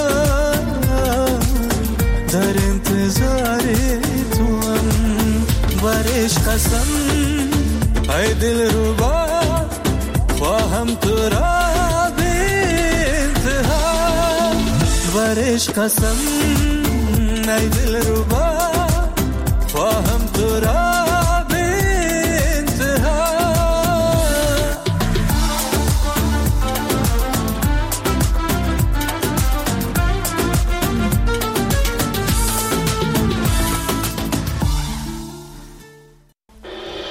در انتظار تو هم. برش قسم ای دل ربا، خواهم تو را به انتها. برش قسم ای دل ربا، خواهم تو را